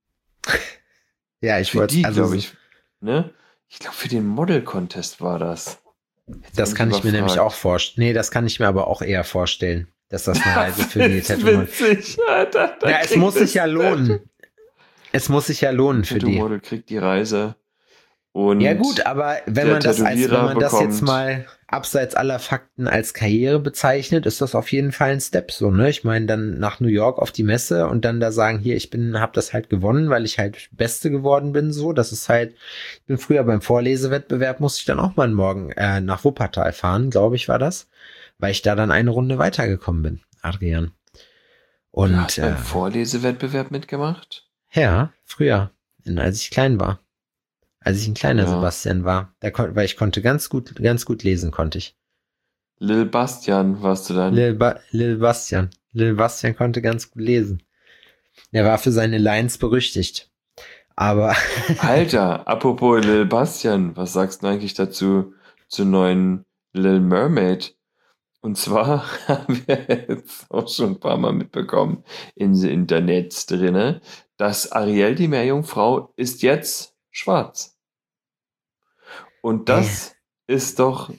Ja, ich wollte, also, glaube ich, ne? Ich glaube, für den Model-Contest war das. Das kann ich mir nämlich auch vorstellen. Nee, das kann ich mir aber auch eher vorstellen, dass das eine Reise für die Tattoo witzig, Alter, ja, es muss sich ja lohnen. Es muss sich ja lohnen für die. Tattoo-Model kriegt die Reise. Und ja gut, aber wenn man das jetzt mal abseits aller Fakten als Karriere bezeichnet, ist das auf jeden Fall ein Step so, ne? Ich meine, dann nach New York auf die Messe und dann da sagen, hier, habe das halt gewonnen, weil ich halt Beste geworden bin, so. Das ist halt, ich bin früher beim Vorlesewettbewerb, musste ich dann auch mal morgen nach Wuppertal fahren, glaube ich, war das, weil ich da dann eine Runde weitergekommen bin, Adrian. Und du hast beim Vorlesewettbewerb mitgemacht? Ja, früher, als ich klein war. Als ich ein kleiner Sebastian war, weil ich konnte ganz gut lesen, konnte ich. Lil Bastian warst du dann? Lil Bastian. Lil Bastian konnte ganz gut lesen. Er war für seine Lines berüchtigt. Aber Alter, apropos Lil Bastian, was sagst du eigentlich dazu zur neuen Lil Mermaid? Und zwar haben wir jetzt auch schon ein paar Mal mitbekommen in den Internets drinne, dass Ariel, die Meerjungfrau, ist jetzt schwarz. Und das ist doch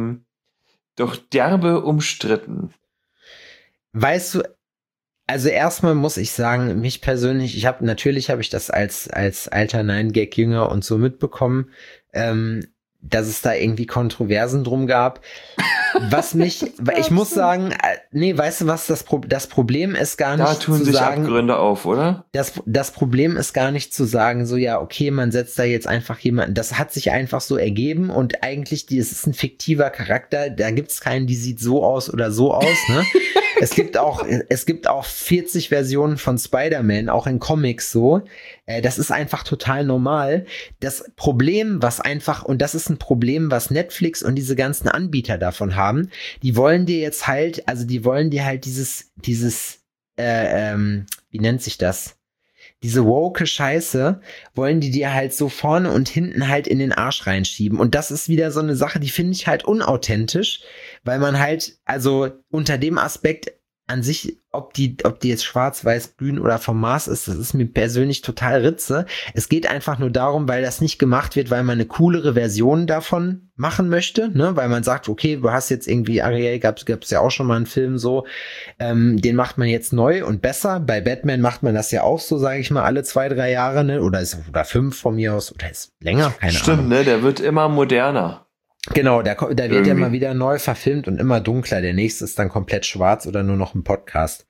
derbe umstritten. Weißt du, also erstmal muss ich sagen, mich persönlich, natürlich habe ich das als alter 9-Gag-Jünger und so mitbekommen, dass es da irgendwie Kontroversen drum gab. Was mich, ich muss sagen, nee, weißt du was, das Problem ist gar nicht zu sagen. Da tun sich Abgründe auf, oder? Das Problem ist gar nicht zu sagen, so ja, okay, man setzt da jetzt einfach jemanden, das hat sich einfach so ergeben und eigentlich, das ist ein fiktiver Charakter, da gibt's keinen, die sieht so aus oder so aus, ne? Es gibt auch 40 Versionen von Spider-Man, auch in Comics so. Das ist einfach total normal. Das Problem, und das ist ein Problem, was Netflix und diese ganzen Anbieter davon haben, die wollen dir dieses, wie nennt sich das? diese woke Scheiße wollen die dir halt so vorne und hinten halt in den Arsch reinschieben. Und das ist wieder so eine Sache, die finde ich halt unauthentisch, weil man halt, also unter dem Aspekt an sich, ob die jetzt schwarz-weiß, grün oder vom Mars ist, das ist mir persönlich total Ritze. Es geht einfach nur darum, weil das nicht gemacht wird, weil man eine coolere Version davon machen möchte, ne? Weil man sagt, okay, du hast jetzt irgendwie Ariel, gab's ja auch schon mal einen Film so, den macht man jetzt neu und besser. Bei Batman macht man das ja auch so, sage ich mal, alle 2-3 Jahre, ne? Oder 5 von mir aus, oder ist länger, keine Ahnung. Stimmt, ne? Der wird immer moderner. Genau, da wird ja immer wieder neu verfilmt und immer dunkler. Der nächste ist dann komplett schwarz oder nur noch ein Podcast.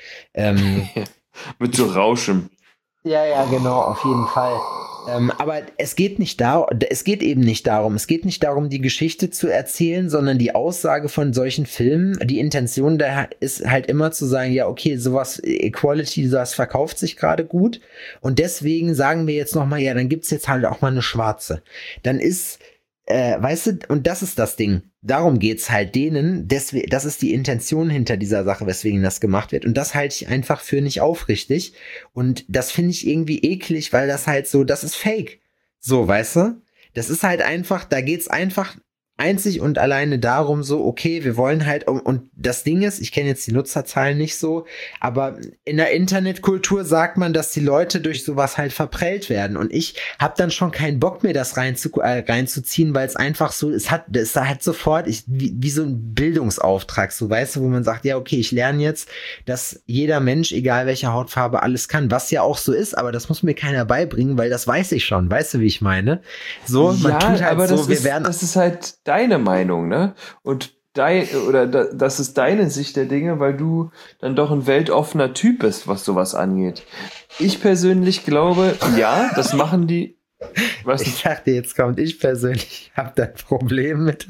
Mit so Rauschen. Ja, genau, auf jeden Fall. Aber es geht eben nicht darum. Es geht nicht darum, die Geschichte zu erzählen, sondern die Aussage von solchen Filmen. Die Intention da ist halt immer zu sagen, ja, okay, sowas, Equality, sowas verkauft sich gerade gut. Und deswegen sagen wir jetzt nochmal, ja, dann gibt's jetzt halt auch mal eine Schwarze. Dann ist weißt du, und das ist das Ding. Darum geht's halt denen. Deswegen, das ist die Intention hinter dieser Sache, weswegen das gemacht wird. Und das halte ich einfach für nicht aufrichtig. Und das finde ich irgendwie eklig, weil das halt so, das ist fake. So, weißt du? Das ist halt einfach, da geht's einfach einzig und alleine darum so, okay, wir wollen halt, und das Ding ist, ich kenne jetzt die Nutzerzahlen nicht so, aber in der Internetkultur sagt man, dass die Leute durch sowas halt verprellt werden, und ich habe dann schon keinen Bock mehr, das reinzuziehen, weil es einfach so, es hat sofort, wie so ein Bildungsauftrag, so, weißt du, wo man sagt, ja, okay, ich lerne jetzt, dass jeder Mensch, egal welche Hautfarbe, alles kann, was ja auch so ist, aber das muss mir keiner beibringen, weil das weiß ich schon, weißt du, wie ich meine? So, man ja, tut halt aber so, das ist halt deine Meinung, ne? Und das ist deine Sicht der Dinge, weil du dann doch ein weltoffener Typ bist, was sowas angeht. Ich persönlich glaube, ja, das machen die. Ich dachte, jetzt kommt, ich persönlich habe da ein Problem mit.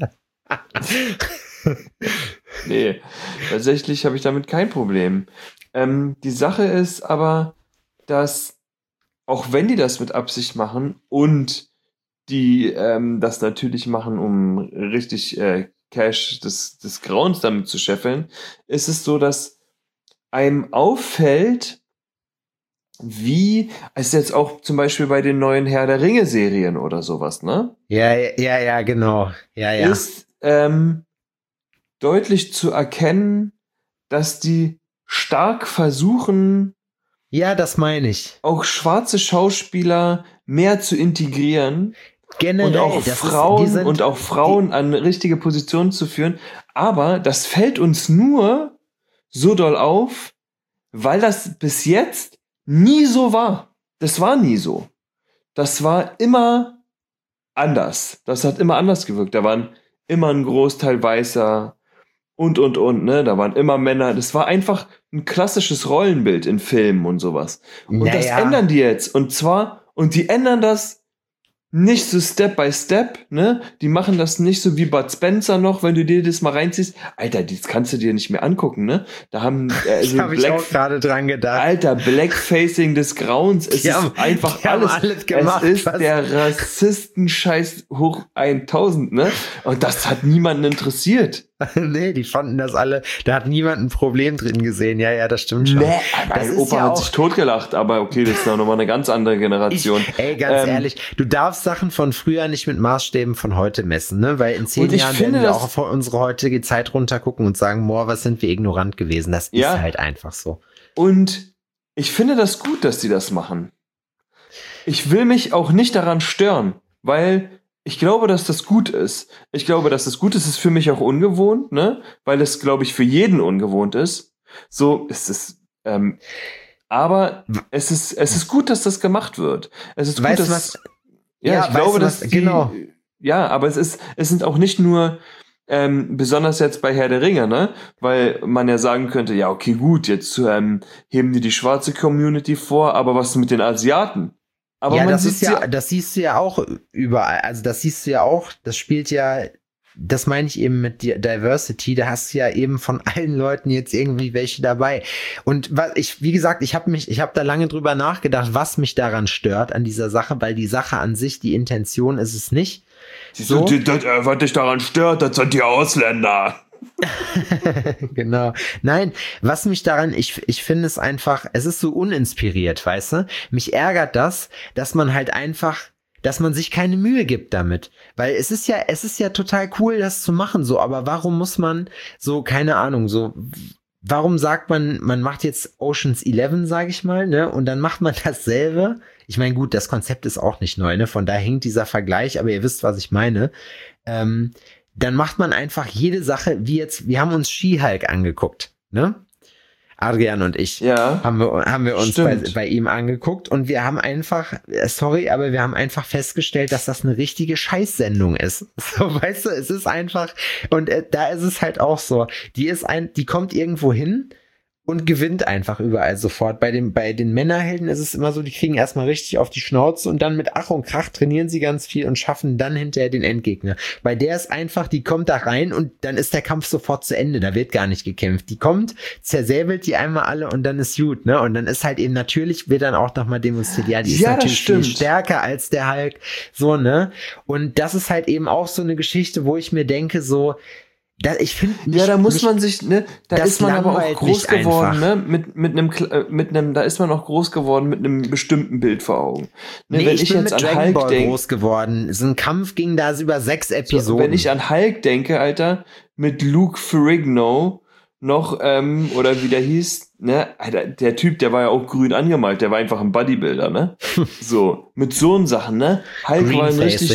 Nee, tatsächlich habe ich damit kein Problem. Die Sache ist aber, dass auch wenn die das mit Absicht machen und die das natürlich machen, um richtig Cash des Grauens damit zu scheffeln, ist es so, dass einem auffällt, wie es jetzt auch zum Beispiel bei den neuen Herr der Ringe-Serien oder sowas, ne? Ja, genau. Ja. Ist deutlich zu erkennen, dass die stark versuchen, ja, das meine ich, auch schwarze Schauspieler mehr zu integrieren. Generell, und auch Frauen an richtige Positionen zu führen. Aber das fällt uns nur so doll auf, weil das bis jetzt nie so war. Das war nie so. Das war immer anders. Das hat immer anders gewirkt. Da waren immer ein Großteil Weißer und, ne? Da waren immer Männer. Das war einfach ein klassisches Rollenbild in Filmen und sowas. Und das ändern die jetzt. Und die ändern das nicht so Step by Step, ne? Die machen das nicht so wie Bud Spencer noch, wenn du dir das mal reinziehst. Alter, das kannst du dir nicht mehr angucken, ne? Da haben ich auch gerade dran gedacht. Alter, Blackfacing des Grauens. Es ist einfach alles gemacht. Es ist der Rassistenscheiß hoch 1000, ne? Und das hat niemanden interessiert. Nee, die fanden das alle, da hat niemand ein Problem drin gesehen. Ja, das stimmt schon. Nee, mein Opa hat sich totgelacht, aber okay, das ist noch mal eine ganz andere Generation. Ganz ehrlich, du darfst Sachen von früher nicht mit Maßstäben von heute messen, ne? Weil in 10 Jahren werden wir auch auf unsere heutige Zeit runtergucken und sagen, was sind wir ignorant gewesen. Das ist halt einfach so. Und ich finde das gut, dass die das machen. Ich will mich auch nicht daran stören, weil ich glaube, dass das gut ist. Ich glaube, dass das gut ist. Es ist für mich auch ungewohnt, ne? Weil es, glaube ich, für jeden ungewohnt ist. So ist es. Aber es ist gut, dass das gemacht wird. Es ist gut, dass ich glaube, dass genau. Ja, aber es sind auch nicht nur besonders jetzt bei Herr der Ringe, ne? Weil man ja sagen könnte, ja, okay, gut, jetzt heben die schwarze Community vor, aber was mit den Asiaten? Aber ja, das siehst du ja auch überall. Also das siehst du ja auch, das spielt ja, das meine ich eben mit Diversity, da hast du ja eben von allen Leuten jetzt irgendwie welche dabei. Und wie gesagt, ich habe da lange drüber nachgedacht, was mich daran stört an dieser Sache, weil die Sache an sich, die Intention ist es nicht. Was dich daran stört, das sind die Ausländer. Genau. Nein, was mich daran, ich finde es einfach, es ist so uninspiriert, weißt du? Mich ärgert das, dass man halt einfach, dass man sich keine Mühe gibt damit. Weil es ist ja total cool, das zu machen, so, aber warum muss man so, keine Ahnung, so, warum sagt man macht jetzt Ocean's 11, sage ich mal, ne? Und dann macht man dasselbe. Ich meine, gut, das Konzept ist auch nicht neu, ne? Von daher hinkt dieser Vergleich, aber ihr wisst, was ich meine. Dann macht man einfach jede Sache, wie jetzt, wir haben uns She-Hulk angeguckt, ne? Adrian und ich haben wir uns bei ihm angeguckt und wir haben einfach, sorry, aber wir haben einfach festgestellt, dass das eine richtige Scheißsendung ist. So, weißt du, es ist einfach, und da ist es halt auch so, die kommt irgendwo hin und gewinnt einfach überall sofort. Bei den Männerhelden ist es immer so, die kriegen erstmal richtig auf die Schnauze und dann mit Ach und Krach trainieren sie ganz viel und schaffen dann hinterher den Endgegner. Bei der ist einfach, die kommt da rein und dann ist der Kampf sofort zu Ende, da wird gar nicht gekämpft. Die kommt, zersäbelt die einmal alle und dann ist gut, ne? Und dann ist halt eben natürlich, wird dann auch nochmal demonstriert, ja, die ist natürlich viel stärker als der Hulk, so, ne? Und das ist halt eben auch so eine Geschichte, wo ich mir denke, so, ich finde, da muss man sich, ne, da ist man aber auch groß geworden, ne, mit einem, da ist man auch groß geworden mit einem bestimmten Bild vor Augen. Ne, nee, wenn ich jetzt an Hulk denke, groß geworden. So ein Kampf ging da über 6 Episoden. So, wenn ich an Hulk denke, Alter, mit Luke Ferrigno noch, oder wie der hieß, ne, Alter, der Typ, der war ja auch grün angemalt, der war einfach ein Bodybuilder, ne? So, mit so Sachen, ne? Hulk war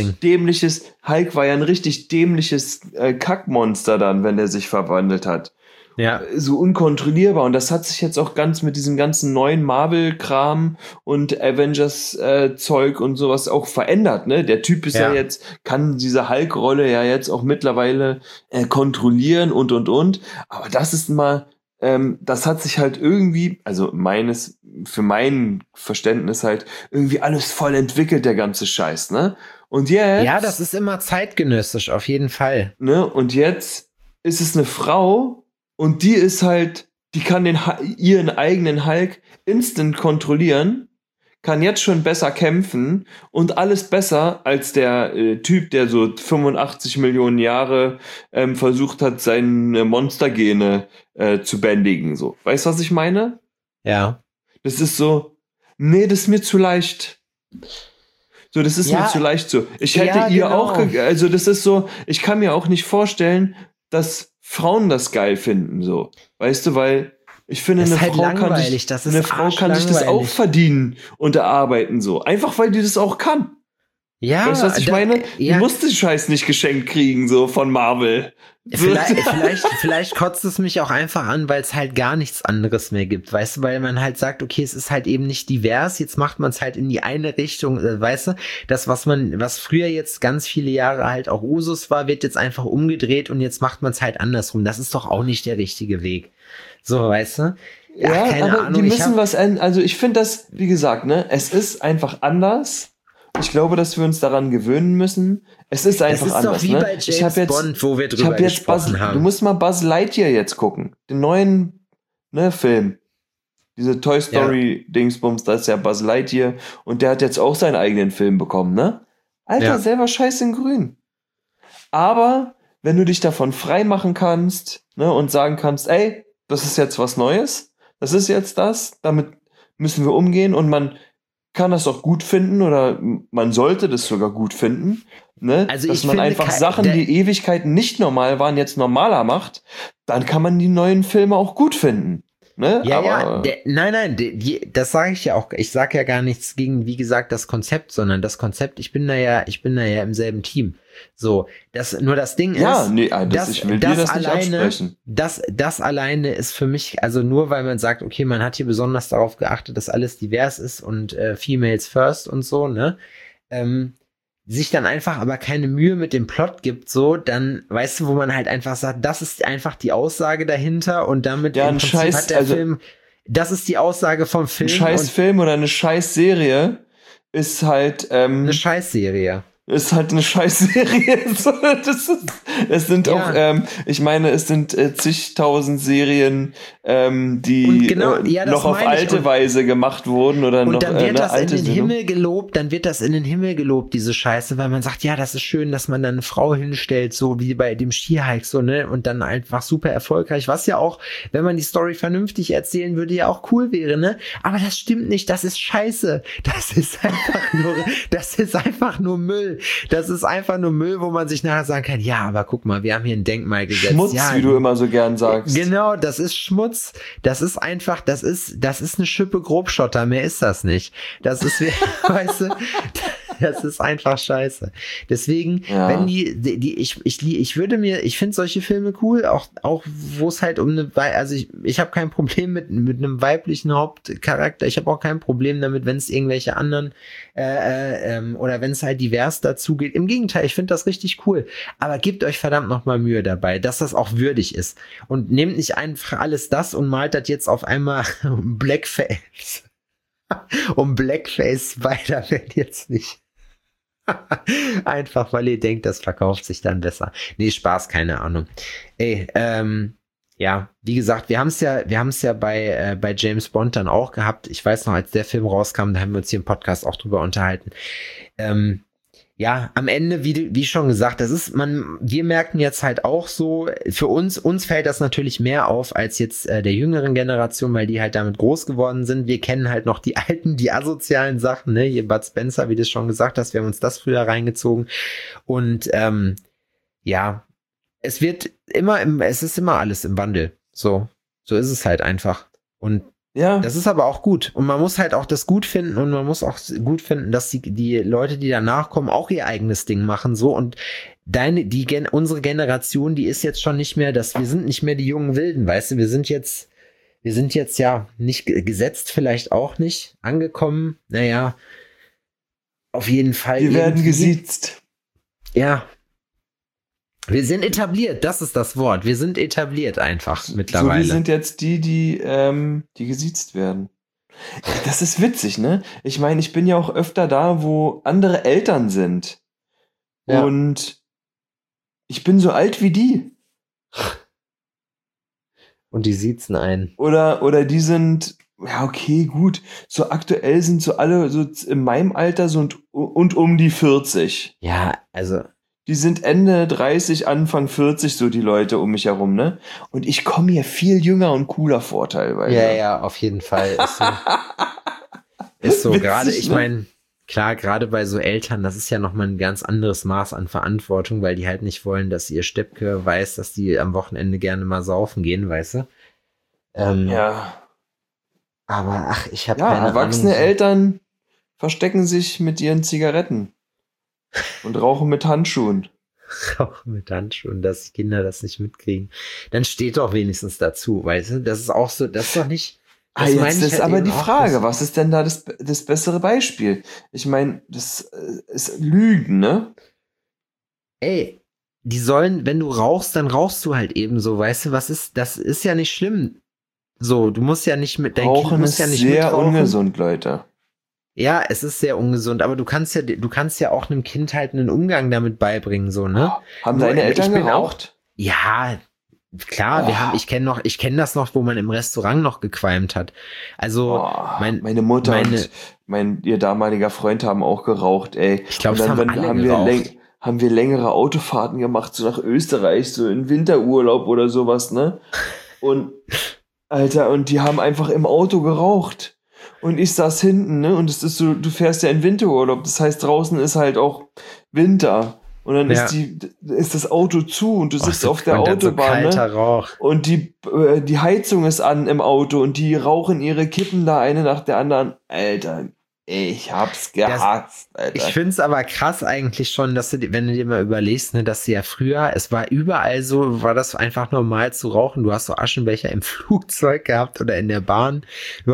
ja ein richtig dämliches Kackmonster dann, wenn der sich verwandelt hat. Ja. So unkontrollierbar. Und das hat sich jetzt auch ganz mit diesem ganzen neuen Marvel-Kram und Avengers-Zeug und sowas auch verändert, ne? Der Typ ist ja jetzt, kann diese Hulk-Rolle ja jetzt auch mittlerweile kontrollieren und. Aber das ist mal, das hat sich halt irgendwie, also für mein Verständnis halt, irgendwie alles voll entwickelt, der ganze Scheiß, ne? Und jetzt. Ja, das ist immer zeitgenössisch, auf jeden Fall. Ne? Und jetzt ist es eine Frau, und die ist halt, die kann ihren eigenen Hulk instant kontrollieren, kann jetzt schon besser kämpfen und alles besser als der Typ, der so 85 Millionen Jahre versucht hat, seine Monstergene zu bändigen. So. Weißt du, was ich meine? Ja. Das ist so, nee, das ist mir zu leicht. So, das ist mir zu leicht so. Ich hätte ihr auch, also das ist so, ich kann mir auch nicht vorstellen, dass Frauen das geil finden, so. Weißt du, weil ich finde, eine Frau kann sich das auch verdienen und erarbeiten, so. Einfach, weil die das auch kann. Ja. Weißt du, was ich meine? Die muss den Scheiß nicht geschenkt kriegen, so, von Marvel. Vielleicht kotzt es mich auch einfach an, weil es halt gar nichts anderes mehr gibt, weißt du, weil man halt sagt, okay, es ist halt eben nicht divers, jetzt macht man es halt in die eine Richtung, weißt du, das, was früher jetzt ganz viele Jahre halt auch Usus war, wird jetzt einfach umgedreht und jetzt macht man es halt andersrum. Das ist doch auch nicht der richtige Weg. So, weißt du? Ja, keine Ahnung. Die müssen was ändern. Also ich finde das, wie gesagt, ne, es ist einfach anders. Ich glaube, dass wir uns daran gewöhnen müssen. Es ist einfach anders. Das ist doch wie bei James Bond, wo wir drüber gesprochen haben. Du musst mal Buzz Lightyear jetzt gucken. Den neuen Film. Diese Toy Story Dingsbums, da ist ja Buzz Lightyear. Und der hat jetzt auch seinen eigenen Film bekommen, ne? Alter, selber scheiß in grün. Aber wenn du dich davon frei machen kannst, ne, und sagen kannst, ey, das ist jetzt was Neues. Das ist jetzt das. Damit müssen wir umgehen und man kann das auch gut finden oder man sollte das sogar gut finden, ne? Also dass man einfach Sachen, die Ewigkeiten nicht normal waren, jetzt normaler macht, dann kann man die neuen Filme auch gut finden. Ne? Ja, aber nein, das sage ich ja auch. Ich sage ja gar nichts gegen, wie gesagt, das Konzept, sondern das Konzept, ich bin da ja im selben Team. So, das Ding ist, ich will dir das nicht absprechen. Das alleine ist für mich, also nur weil man sagt, okay, man hat hier besonders darauf geachtet, dass alles divers ist und Females first und so, ne? Sich dann einfach aber keine Mühe mit dem Plot gibt, so, dann, weißt du, wo man halt einfach sagt, das ist einfach die Aussage dahinter und damit im Prinzip hat der Film, das ist die Aussage vom Film. Ein Scheißfilm oder eine Scheißserie ist halt eine Scheißserie. ist halt eine Scheißserie. Es sind auch, ich meine, es sind zigtausend Serien, die noch auf alte Weise gemacht wurden oder und noch dann wird das in den Sendung. Himmel gelobt, diese Scheiße, weil man sagt, ja, das ist schön, dass man dann eine Frau hinstellt, so wie bei dem Skihike, so, ne, und dann einfach super erfolgreich, was ja auch, wenn man die Story vernünftig erzählen würde, ja auch cool wäre, ne, aber das stimmt nicht, das ist Scheiße, das ist einfach nur Müll, das ist einfach nur Müll, wo man sich nachher sagen kann, ja, aber guck mal, wir haben hier ein Denkmal gesetzt. Schmutz, ja, wie du immer so gern sagst. Genau, das ist Schmutz, das ist einfach, das ist eine Schippe Grobschotter, mehr ist das nicht. Das ist, weißt du, das ist einfach scheiße. Deswegen, wenn ich finde solche Filme cool, auch wo es halt ich habe kein Problem mit einem weiblichen Hauptcharakter, ich habe auch kein Problem damit, wenn es irgendwelche anderen oder wenn es halt divers dazu geht. Im Gegenteil, ich finde das richtig cool. Aber gebt euch verdammt nochmal Mühe dabei, dass das auch würdig ist. Und nehmt nicht einfach alles das und malt das jetzt auf einmal Blackface. Blackface Spider-Man jetzt nicht. Einfach, weil ihr denkt, das verkauft sich dann besser. Nee, Spaß, keine Ahnung. Ey, ja, wie gesagt, wir haben es ja bei James Bond dann auch gehabt. Ich weiß noch, als der Film rauskam, da haben wir uns hier im Podcast auch drüber unterhalten. Ja, am Ende, wie schon gesagt, wir merken jetzt halt auch so, für uns fällt das natürlich mehr auf als jetzt der jüngeren Generation, weil die halt damit groß geworden sind. Wir kennen halt noch die alten, die asozialen Sachen, ne, hier Bud Spencer, wie du schon gesagt hast, wir haben uns das früher reingezogen und ja, es ist immer alles im Wandel. So ist es halt einfach. Und ja, das ist aber auch gut. Und man muss halt auch das gut finden und man muss auch gut finden, dass die Leute, die danach kommen, auch ihr eigenes Ding machen. So und unsere Generation, die ist jetzt schon nicht mehr, wir sind nicht mehr die jungen Wilden, weißt du, wir sind jetzt ja nicht gesetzt, vielleicht auch nicht angekommen. Naja, auf jeden Fall. Wir werden gesiezt. Ja. Wir sind etabliert, das ist das Wort. Wir sind etabliert einfach mittlerweile. So, wir sind jetzt die gesiezt werden. Das ist witzig, ne? Ich meine, ich bin ja auch öfter da, wo andere Eltern sind. Ja. Und ich bin so alt wie die. Und die siezen ein. Oder die sind, ja, okay, gut. So aktuell sind so alle so in meinem Alter so und um die 40. Ja, also... Die sind Ende 30, Anfang 40, so die Leute um mich herum, ne? Und ich komme mir viel jünger und cooler vor teilweise. Ja, auf jeden Fall. Ist so. Gerade, ich meine, klar, gerade bei so Eltern, das ist ja nochmal ein ganz anderes Maß an Verantwortung, weil die halt nicht wollen, dass ihr Steppke weiß, dass die am Wochenende gerne mal saufen gehen, weißt du? Ja. Aber, ich habe keine Ahnung. Erwachsene Eltern verstecken sich mit ihren Zigaretten. Und rauchen mit Handschuhen. Dass die Kinder das nicht mitkriegen. Dann steht doch wenigstens dazu, weißt du? Das ist auch so, das ist doch nicht. Das ist aber die Frage, was ist denn da das bessere Beispiel? Ich meine, das ist Lügen, ne? Ey, die sollen, wenn du rauchst, dann rauchst du halt eben so, weißt du, das ist ja nicht schlimm. So, du musst ja nicht mit deinem Kind muss ja nicht mitrauchen. Sehr ungesund, Leute. Ja, es ist sehr ungesund, aber du kannst ja auch einem Kind halt einen Umgang damit beibringen, so, ne? Haben deine Eltern geraucht? Ja, klar, ich kenne das noch, wo man im Restaurant noch gequalmt hat. Also, meine Mutter und ihr damaliger Freund haben auch geraucht, ey. Ich glaube, haben wir längere Autofahrten gemacht, so nach Österreich, so in Winterurlaub oder sowas, ne? Und, Alter, und die haben einfach im Auto geraucht. Und ich saß hinten, ne? Und es ist so, du fährst ja in Winterurlaub. Das heißt, draußen ist halt auch Winter. Und dann ist das Auto zu und du sitzt auf der Autobahn, so kalter Rauch. Und die Heizung ist an im Auto und die rauchen ihre Kippen da eine nach der anderen. Alter, ich hab's gehasst, Alter. Ich find's aber krass eigentlich schon, dass wenn du dir mal überlegst, ne, dass sie ja früher, es war überall so, war das einfach normal zu rauchen. Du hast so Aschenbecher im Flugzeug gehabt oder in der Bahn.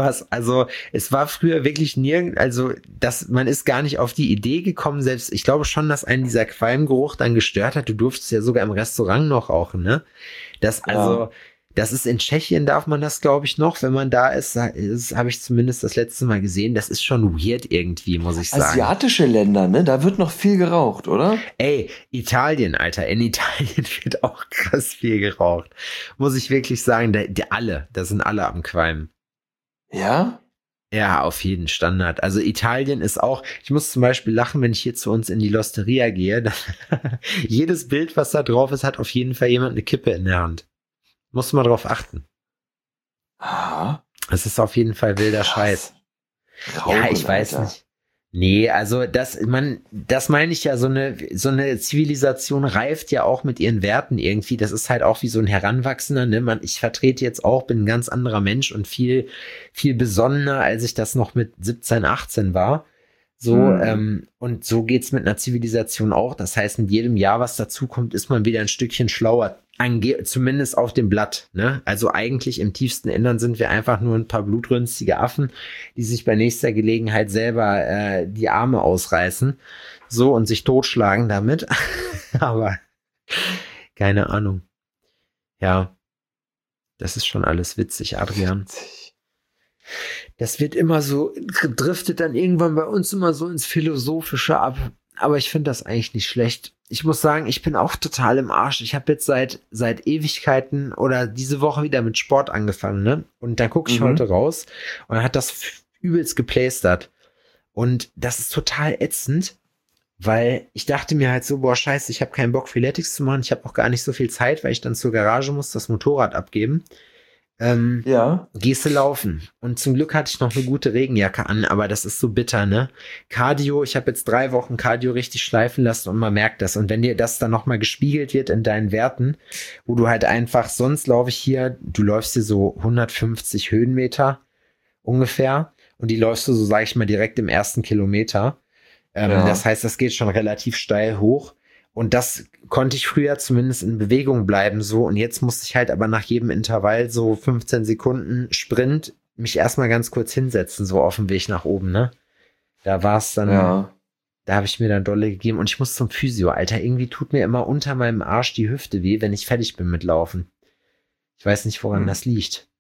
Es war früher wirklich man ist gar nicht auf die Idee gekommen, selbst, ich glaube schon, dass einen dieser Qualmgeruch dann gestört hat. Du durftest ja sogar im Restaurant noch rauchen, ne? Das ist in Tschechien, darf man das, glaube ich, noch, wenn man da ist. Das habe ich zumindest das letzte Mal gesehen. Das ist schon weird irgendwie, muss ich sagen. Asiatische Länder, ne? Da wird noch viel geraucht, oder? Ey, Italien, Alter. In Italien wird auch krass viel geraucht. Muss ich wirklich sagen, da sind alle am Qualmen. Ja? Ja, auf jeden Standard. Also Italien ist auch, ich muss zum Beispiel lachen, wenn ich hier zu uns in die Losteria gehe. Jedes Bild, was da drauf ist, hat auf jeden Fall jemand eine Kippe in der Hand. Musst du mal drauf achten. Aha. Es ist auf jeden Fall wilder Krass. Scheiß. Rauchen, Ja, ich weiß Alter. nicht. Nee, also das meine ich ja, so eine Zivilisation reift ja auch mit ihren Werten irgendwie. Das ist halt auch wie so ein Heranwachsender, ne? Ich vertrete jetzt auch, bin ein ganz anderer Mensch und viel, viel besonnener, als ich das noch mit 17, 18 war. So, und so geht's mit einer Zivilisation auch. Das heißt, mit jedem Jahr, was dazukommt, ist man wieder ein Stückchen schlauer. Zumindest auf dem Blatt, ne? Also eigentlich im tiefsten Innern sind wir einfach nur ein paar blutrünstige Affen, die sich bei nächster Gelegenheit selber die Arme ausreißen, so, und sich totschlagen damit. Aber keine Ahnung. Ja, das ist schon alles witzig, Adrian. Das wird immer so, driftet dann irgendwann bei uns immer so ins Philosophische ab. Aber ich finde das eigentlich nicht schlecht. Ich muss sagen, ich bin auch total im Arsch. Ich habe jetzt seit Ewigkeiten oder diese Woche wieder mit Sport angefangen, ne? Und dann gucke ich heute raus und dann hat das übelst geplästert. Und das ist total ätzend, weil ich dachte mir halt so, boah, scheiße, ich habe keinen Bock, Freeletics zu machen. Ich habe auch gar nicht so viel Zeit, weil ich dann zur Garage muss, das Motorrad abgeben. Ja. Gehst du laufen. Und zum Glück hatte ich noch eine gute Regenjacke an, aber das ist so bitter, ne? Cardio, ich habe jetzt 3 Wochen Cardio richtig schleifen lassen und man merkt das. Und wenn dir das dann nochmal gespiegelt wird in deinen Werten, wo du halt einfach, sonst laufe ich hier, du läufst hier so 150 Höhenmeter ungefähr und die läufst du so, sag ich mal, direkt im ersten Kilometer. Das heißt, das geht schon relativ steil hoch. Und das konnte ich früher zumindest in Bewegung bleiben so. Und jetzt musste ich halt aber nach jedem Intervall so 15 Sekunden Sprint mich erstmal ganz kurz hinsetzen, so auf dem Weg nach oben, ne? Da war es dann, da habe ich mir dann dolle gegeben. Und ich muss zum Physio, Alter. Irgendwie tut mir immer unter meinem Arsch die Hüfte weh, wenn ich fertig bin mit Laufen. Ich weiß nicht, woran das liegt.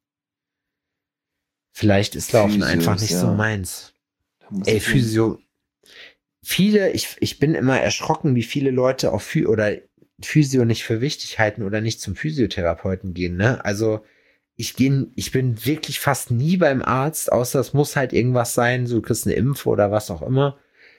Vielleicht ist Laufen einfach nicht so meins. Ey, Physio. Ich bin immer erschrocken, wie viele Leute auf Physio nicht für wichtig halten oder nicht zum Physiotherapeuten gehen, ne? Also ich bin wirklich fast nie beim Arzt, außer es muss halt irgendwas sein, so du kriegst eine Impfe oder was auch immer.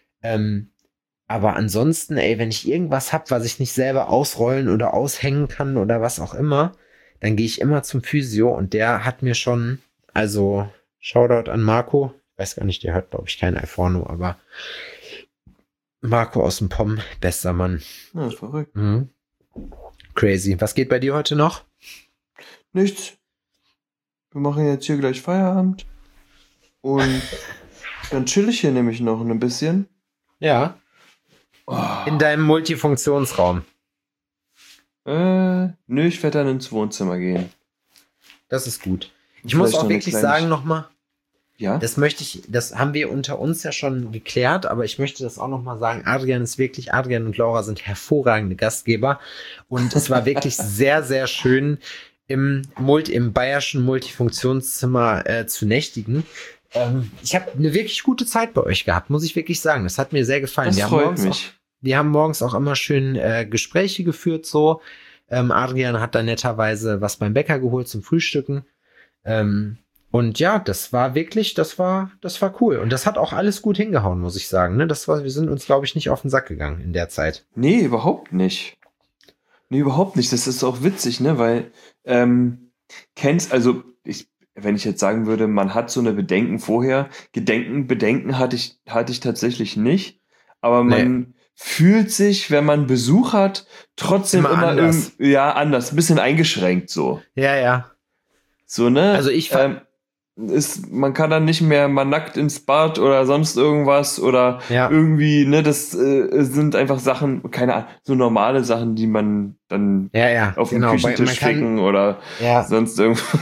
Aber ansonsten, ey, wenn ich irgendwas hab, was ich nicht selber ausrollen oder aushängen kann oder was auch immer, dann gehe ich immer zum Physio und der hat mir schon, also Shoutout an Marco, ich weiß gar nicht, der hört, glaube ich, kein iPhone, aber Marco aus dem POM, bester Mann. Ja, verrückt. Mhm. Crazy. Was geht bei dir heute noch? Nichts. Wir machen jetzt hier gleich Feierabend. Und dann chill ich hier nämlich noch ein bisschen. Ja. In deinem Multifunktionsraum. Nö, ich werde dann ins Wohnzimmer gehen. Das ist gut. Ich Vielleicht muss noch auch eine wirklich kleine sagen nochmal, Ja? das haben wir unter uns ja schon geklärt, aber ich möchte das auch nochmal sagen, Adrian und Laura sind hervorragende Gastgeber und es war wirklich sehr, sehr schön, im bayerischen Multifunktionszimmer zu nächtigen. Ich habe eine wirklich gute Zeit bei euch gehabt, muss ich wirklich sagen. Das hat mir sehr gefallen. Das freut mich. Wir haben morgens auch immer schön Gespräche geführt, so. Adrian hat dann netterweise was beim Bäcker geholt zum Frühstücken. Und ja, das war cool. Und das hat auch alles gut hingehauen, muss ich sagen. Ne? Wir sind uns, glaube ich, nicht auf den Sack gegangen in der Zeit. Nee, überhaupt nicht. Das ist auch witzig, ne? Weil, wenn ich jetzt sagen würde, man hat so eine Bedenken vorher, Bedenken hatte ich tatsächlich nicht. Aber man fühlt sich, wenn man Besuch hat, trotzdem immer anders. Anders, ein bisschen eingeschränkt so. Ja. So, ne? Also man kann dann nicht mehr mal nackt ins Bad oder sonst irgendwas oder irgendwie, ne, das sind einfach Sachen, keine Ahnung, so normale Sachen, die man dann auf den Küchentisch schicken oder sonst irgendwas.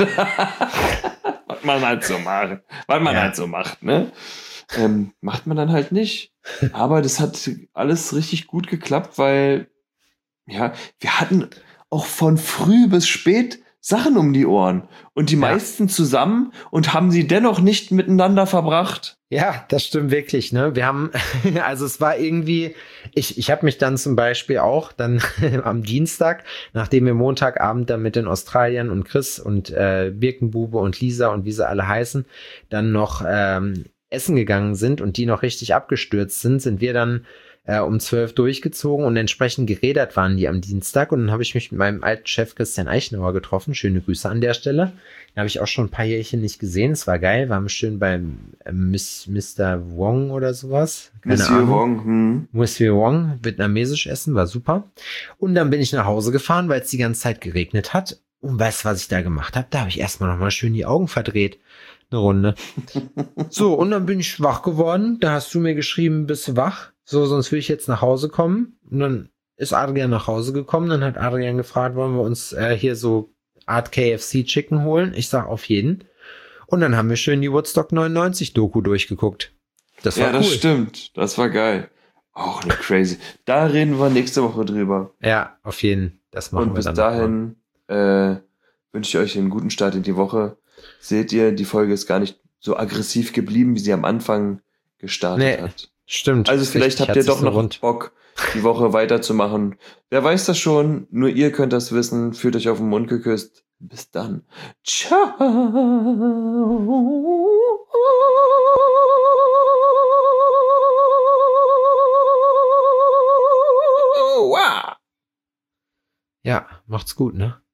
Was man halt so macht, ne? Macht man dann halt nicht. Aber das hat alles richtig gut geklappt, weil wir hatten auch von früh bis spät Sachen um die Ohren. Und die meisten zusammen und haben sie dennoch nicht miteinander verbracht. Ja, das stimmt wirklich, ne? Wir haben, also es war irgendwie, ich habe mich dann zum Beispiel auch dann am Dienstag, nachdem wir Montagabend dann mit den Australiern und Chris und Birkenbube und Lisa und wie sie alle heißen, dann noch essen gegangen sind und die noch richtig abgestürzt sind wir dann um 12 durchgezogen und entsprechend gerädert waren die am Dienstag. Und dann habe ich mich mit meinem alten Chef Christian Eichenauer getroffen. Schöne Grüße an der Stelle. Den habe ich auch schon ein paar Jährchen nicht gesehen. Es war geil. Waren wir schön beim Mr. Wong oder sowas. Monsieur Wong. Monsieur Wong, vietnamesisch essen, war super. Und dann bin ich nach Hause gefahren, weil es die ganze Zeit geregnet hat. Und weißt du, was ich da gemacht habe? Da habe ich erstmal nochmal schön die Augen verdreht. Eine Runde. So, und dann bin ich wach geworden. Da hast du mir geschrieben, bist du wach? So, sonst will ich jetzt nach Hause kommen. Und dann ist Adrian nach Hause gekommen. Dann hat Adrian gefragt, wollen wir uns hier so Art KFC Chicken holen? Ich sag auf jeden. Und dann haben wir schön die Woodstock 99 Doku durchgeguckt. Das war cool. Das stimmt. Das war geil. Auch eine crazy. Da reden wir nächste Woche drüber. Ja, auf jeden. Das machen wir dann. Und bis dahin wünsche ich euch einen guten Start in die Woche. Seht ihr, die Folge ist gar nicht so aggressiv geblieben, wie sie am Anfang gestartet hat. Stimmt. Also vielleicht habt ihr doch noch Bock, die Woche weiterzumachen. Wer weiß das schon, nur ihr könnt das wissen. Fühlt euch auf den Mund geküsst. Bis dann. Ciao. Ja, macht's gut, ne?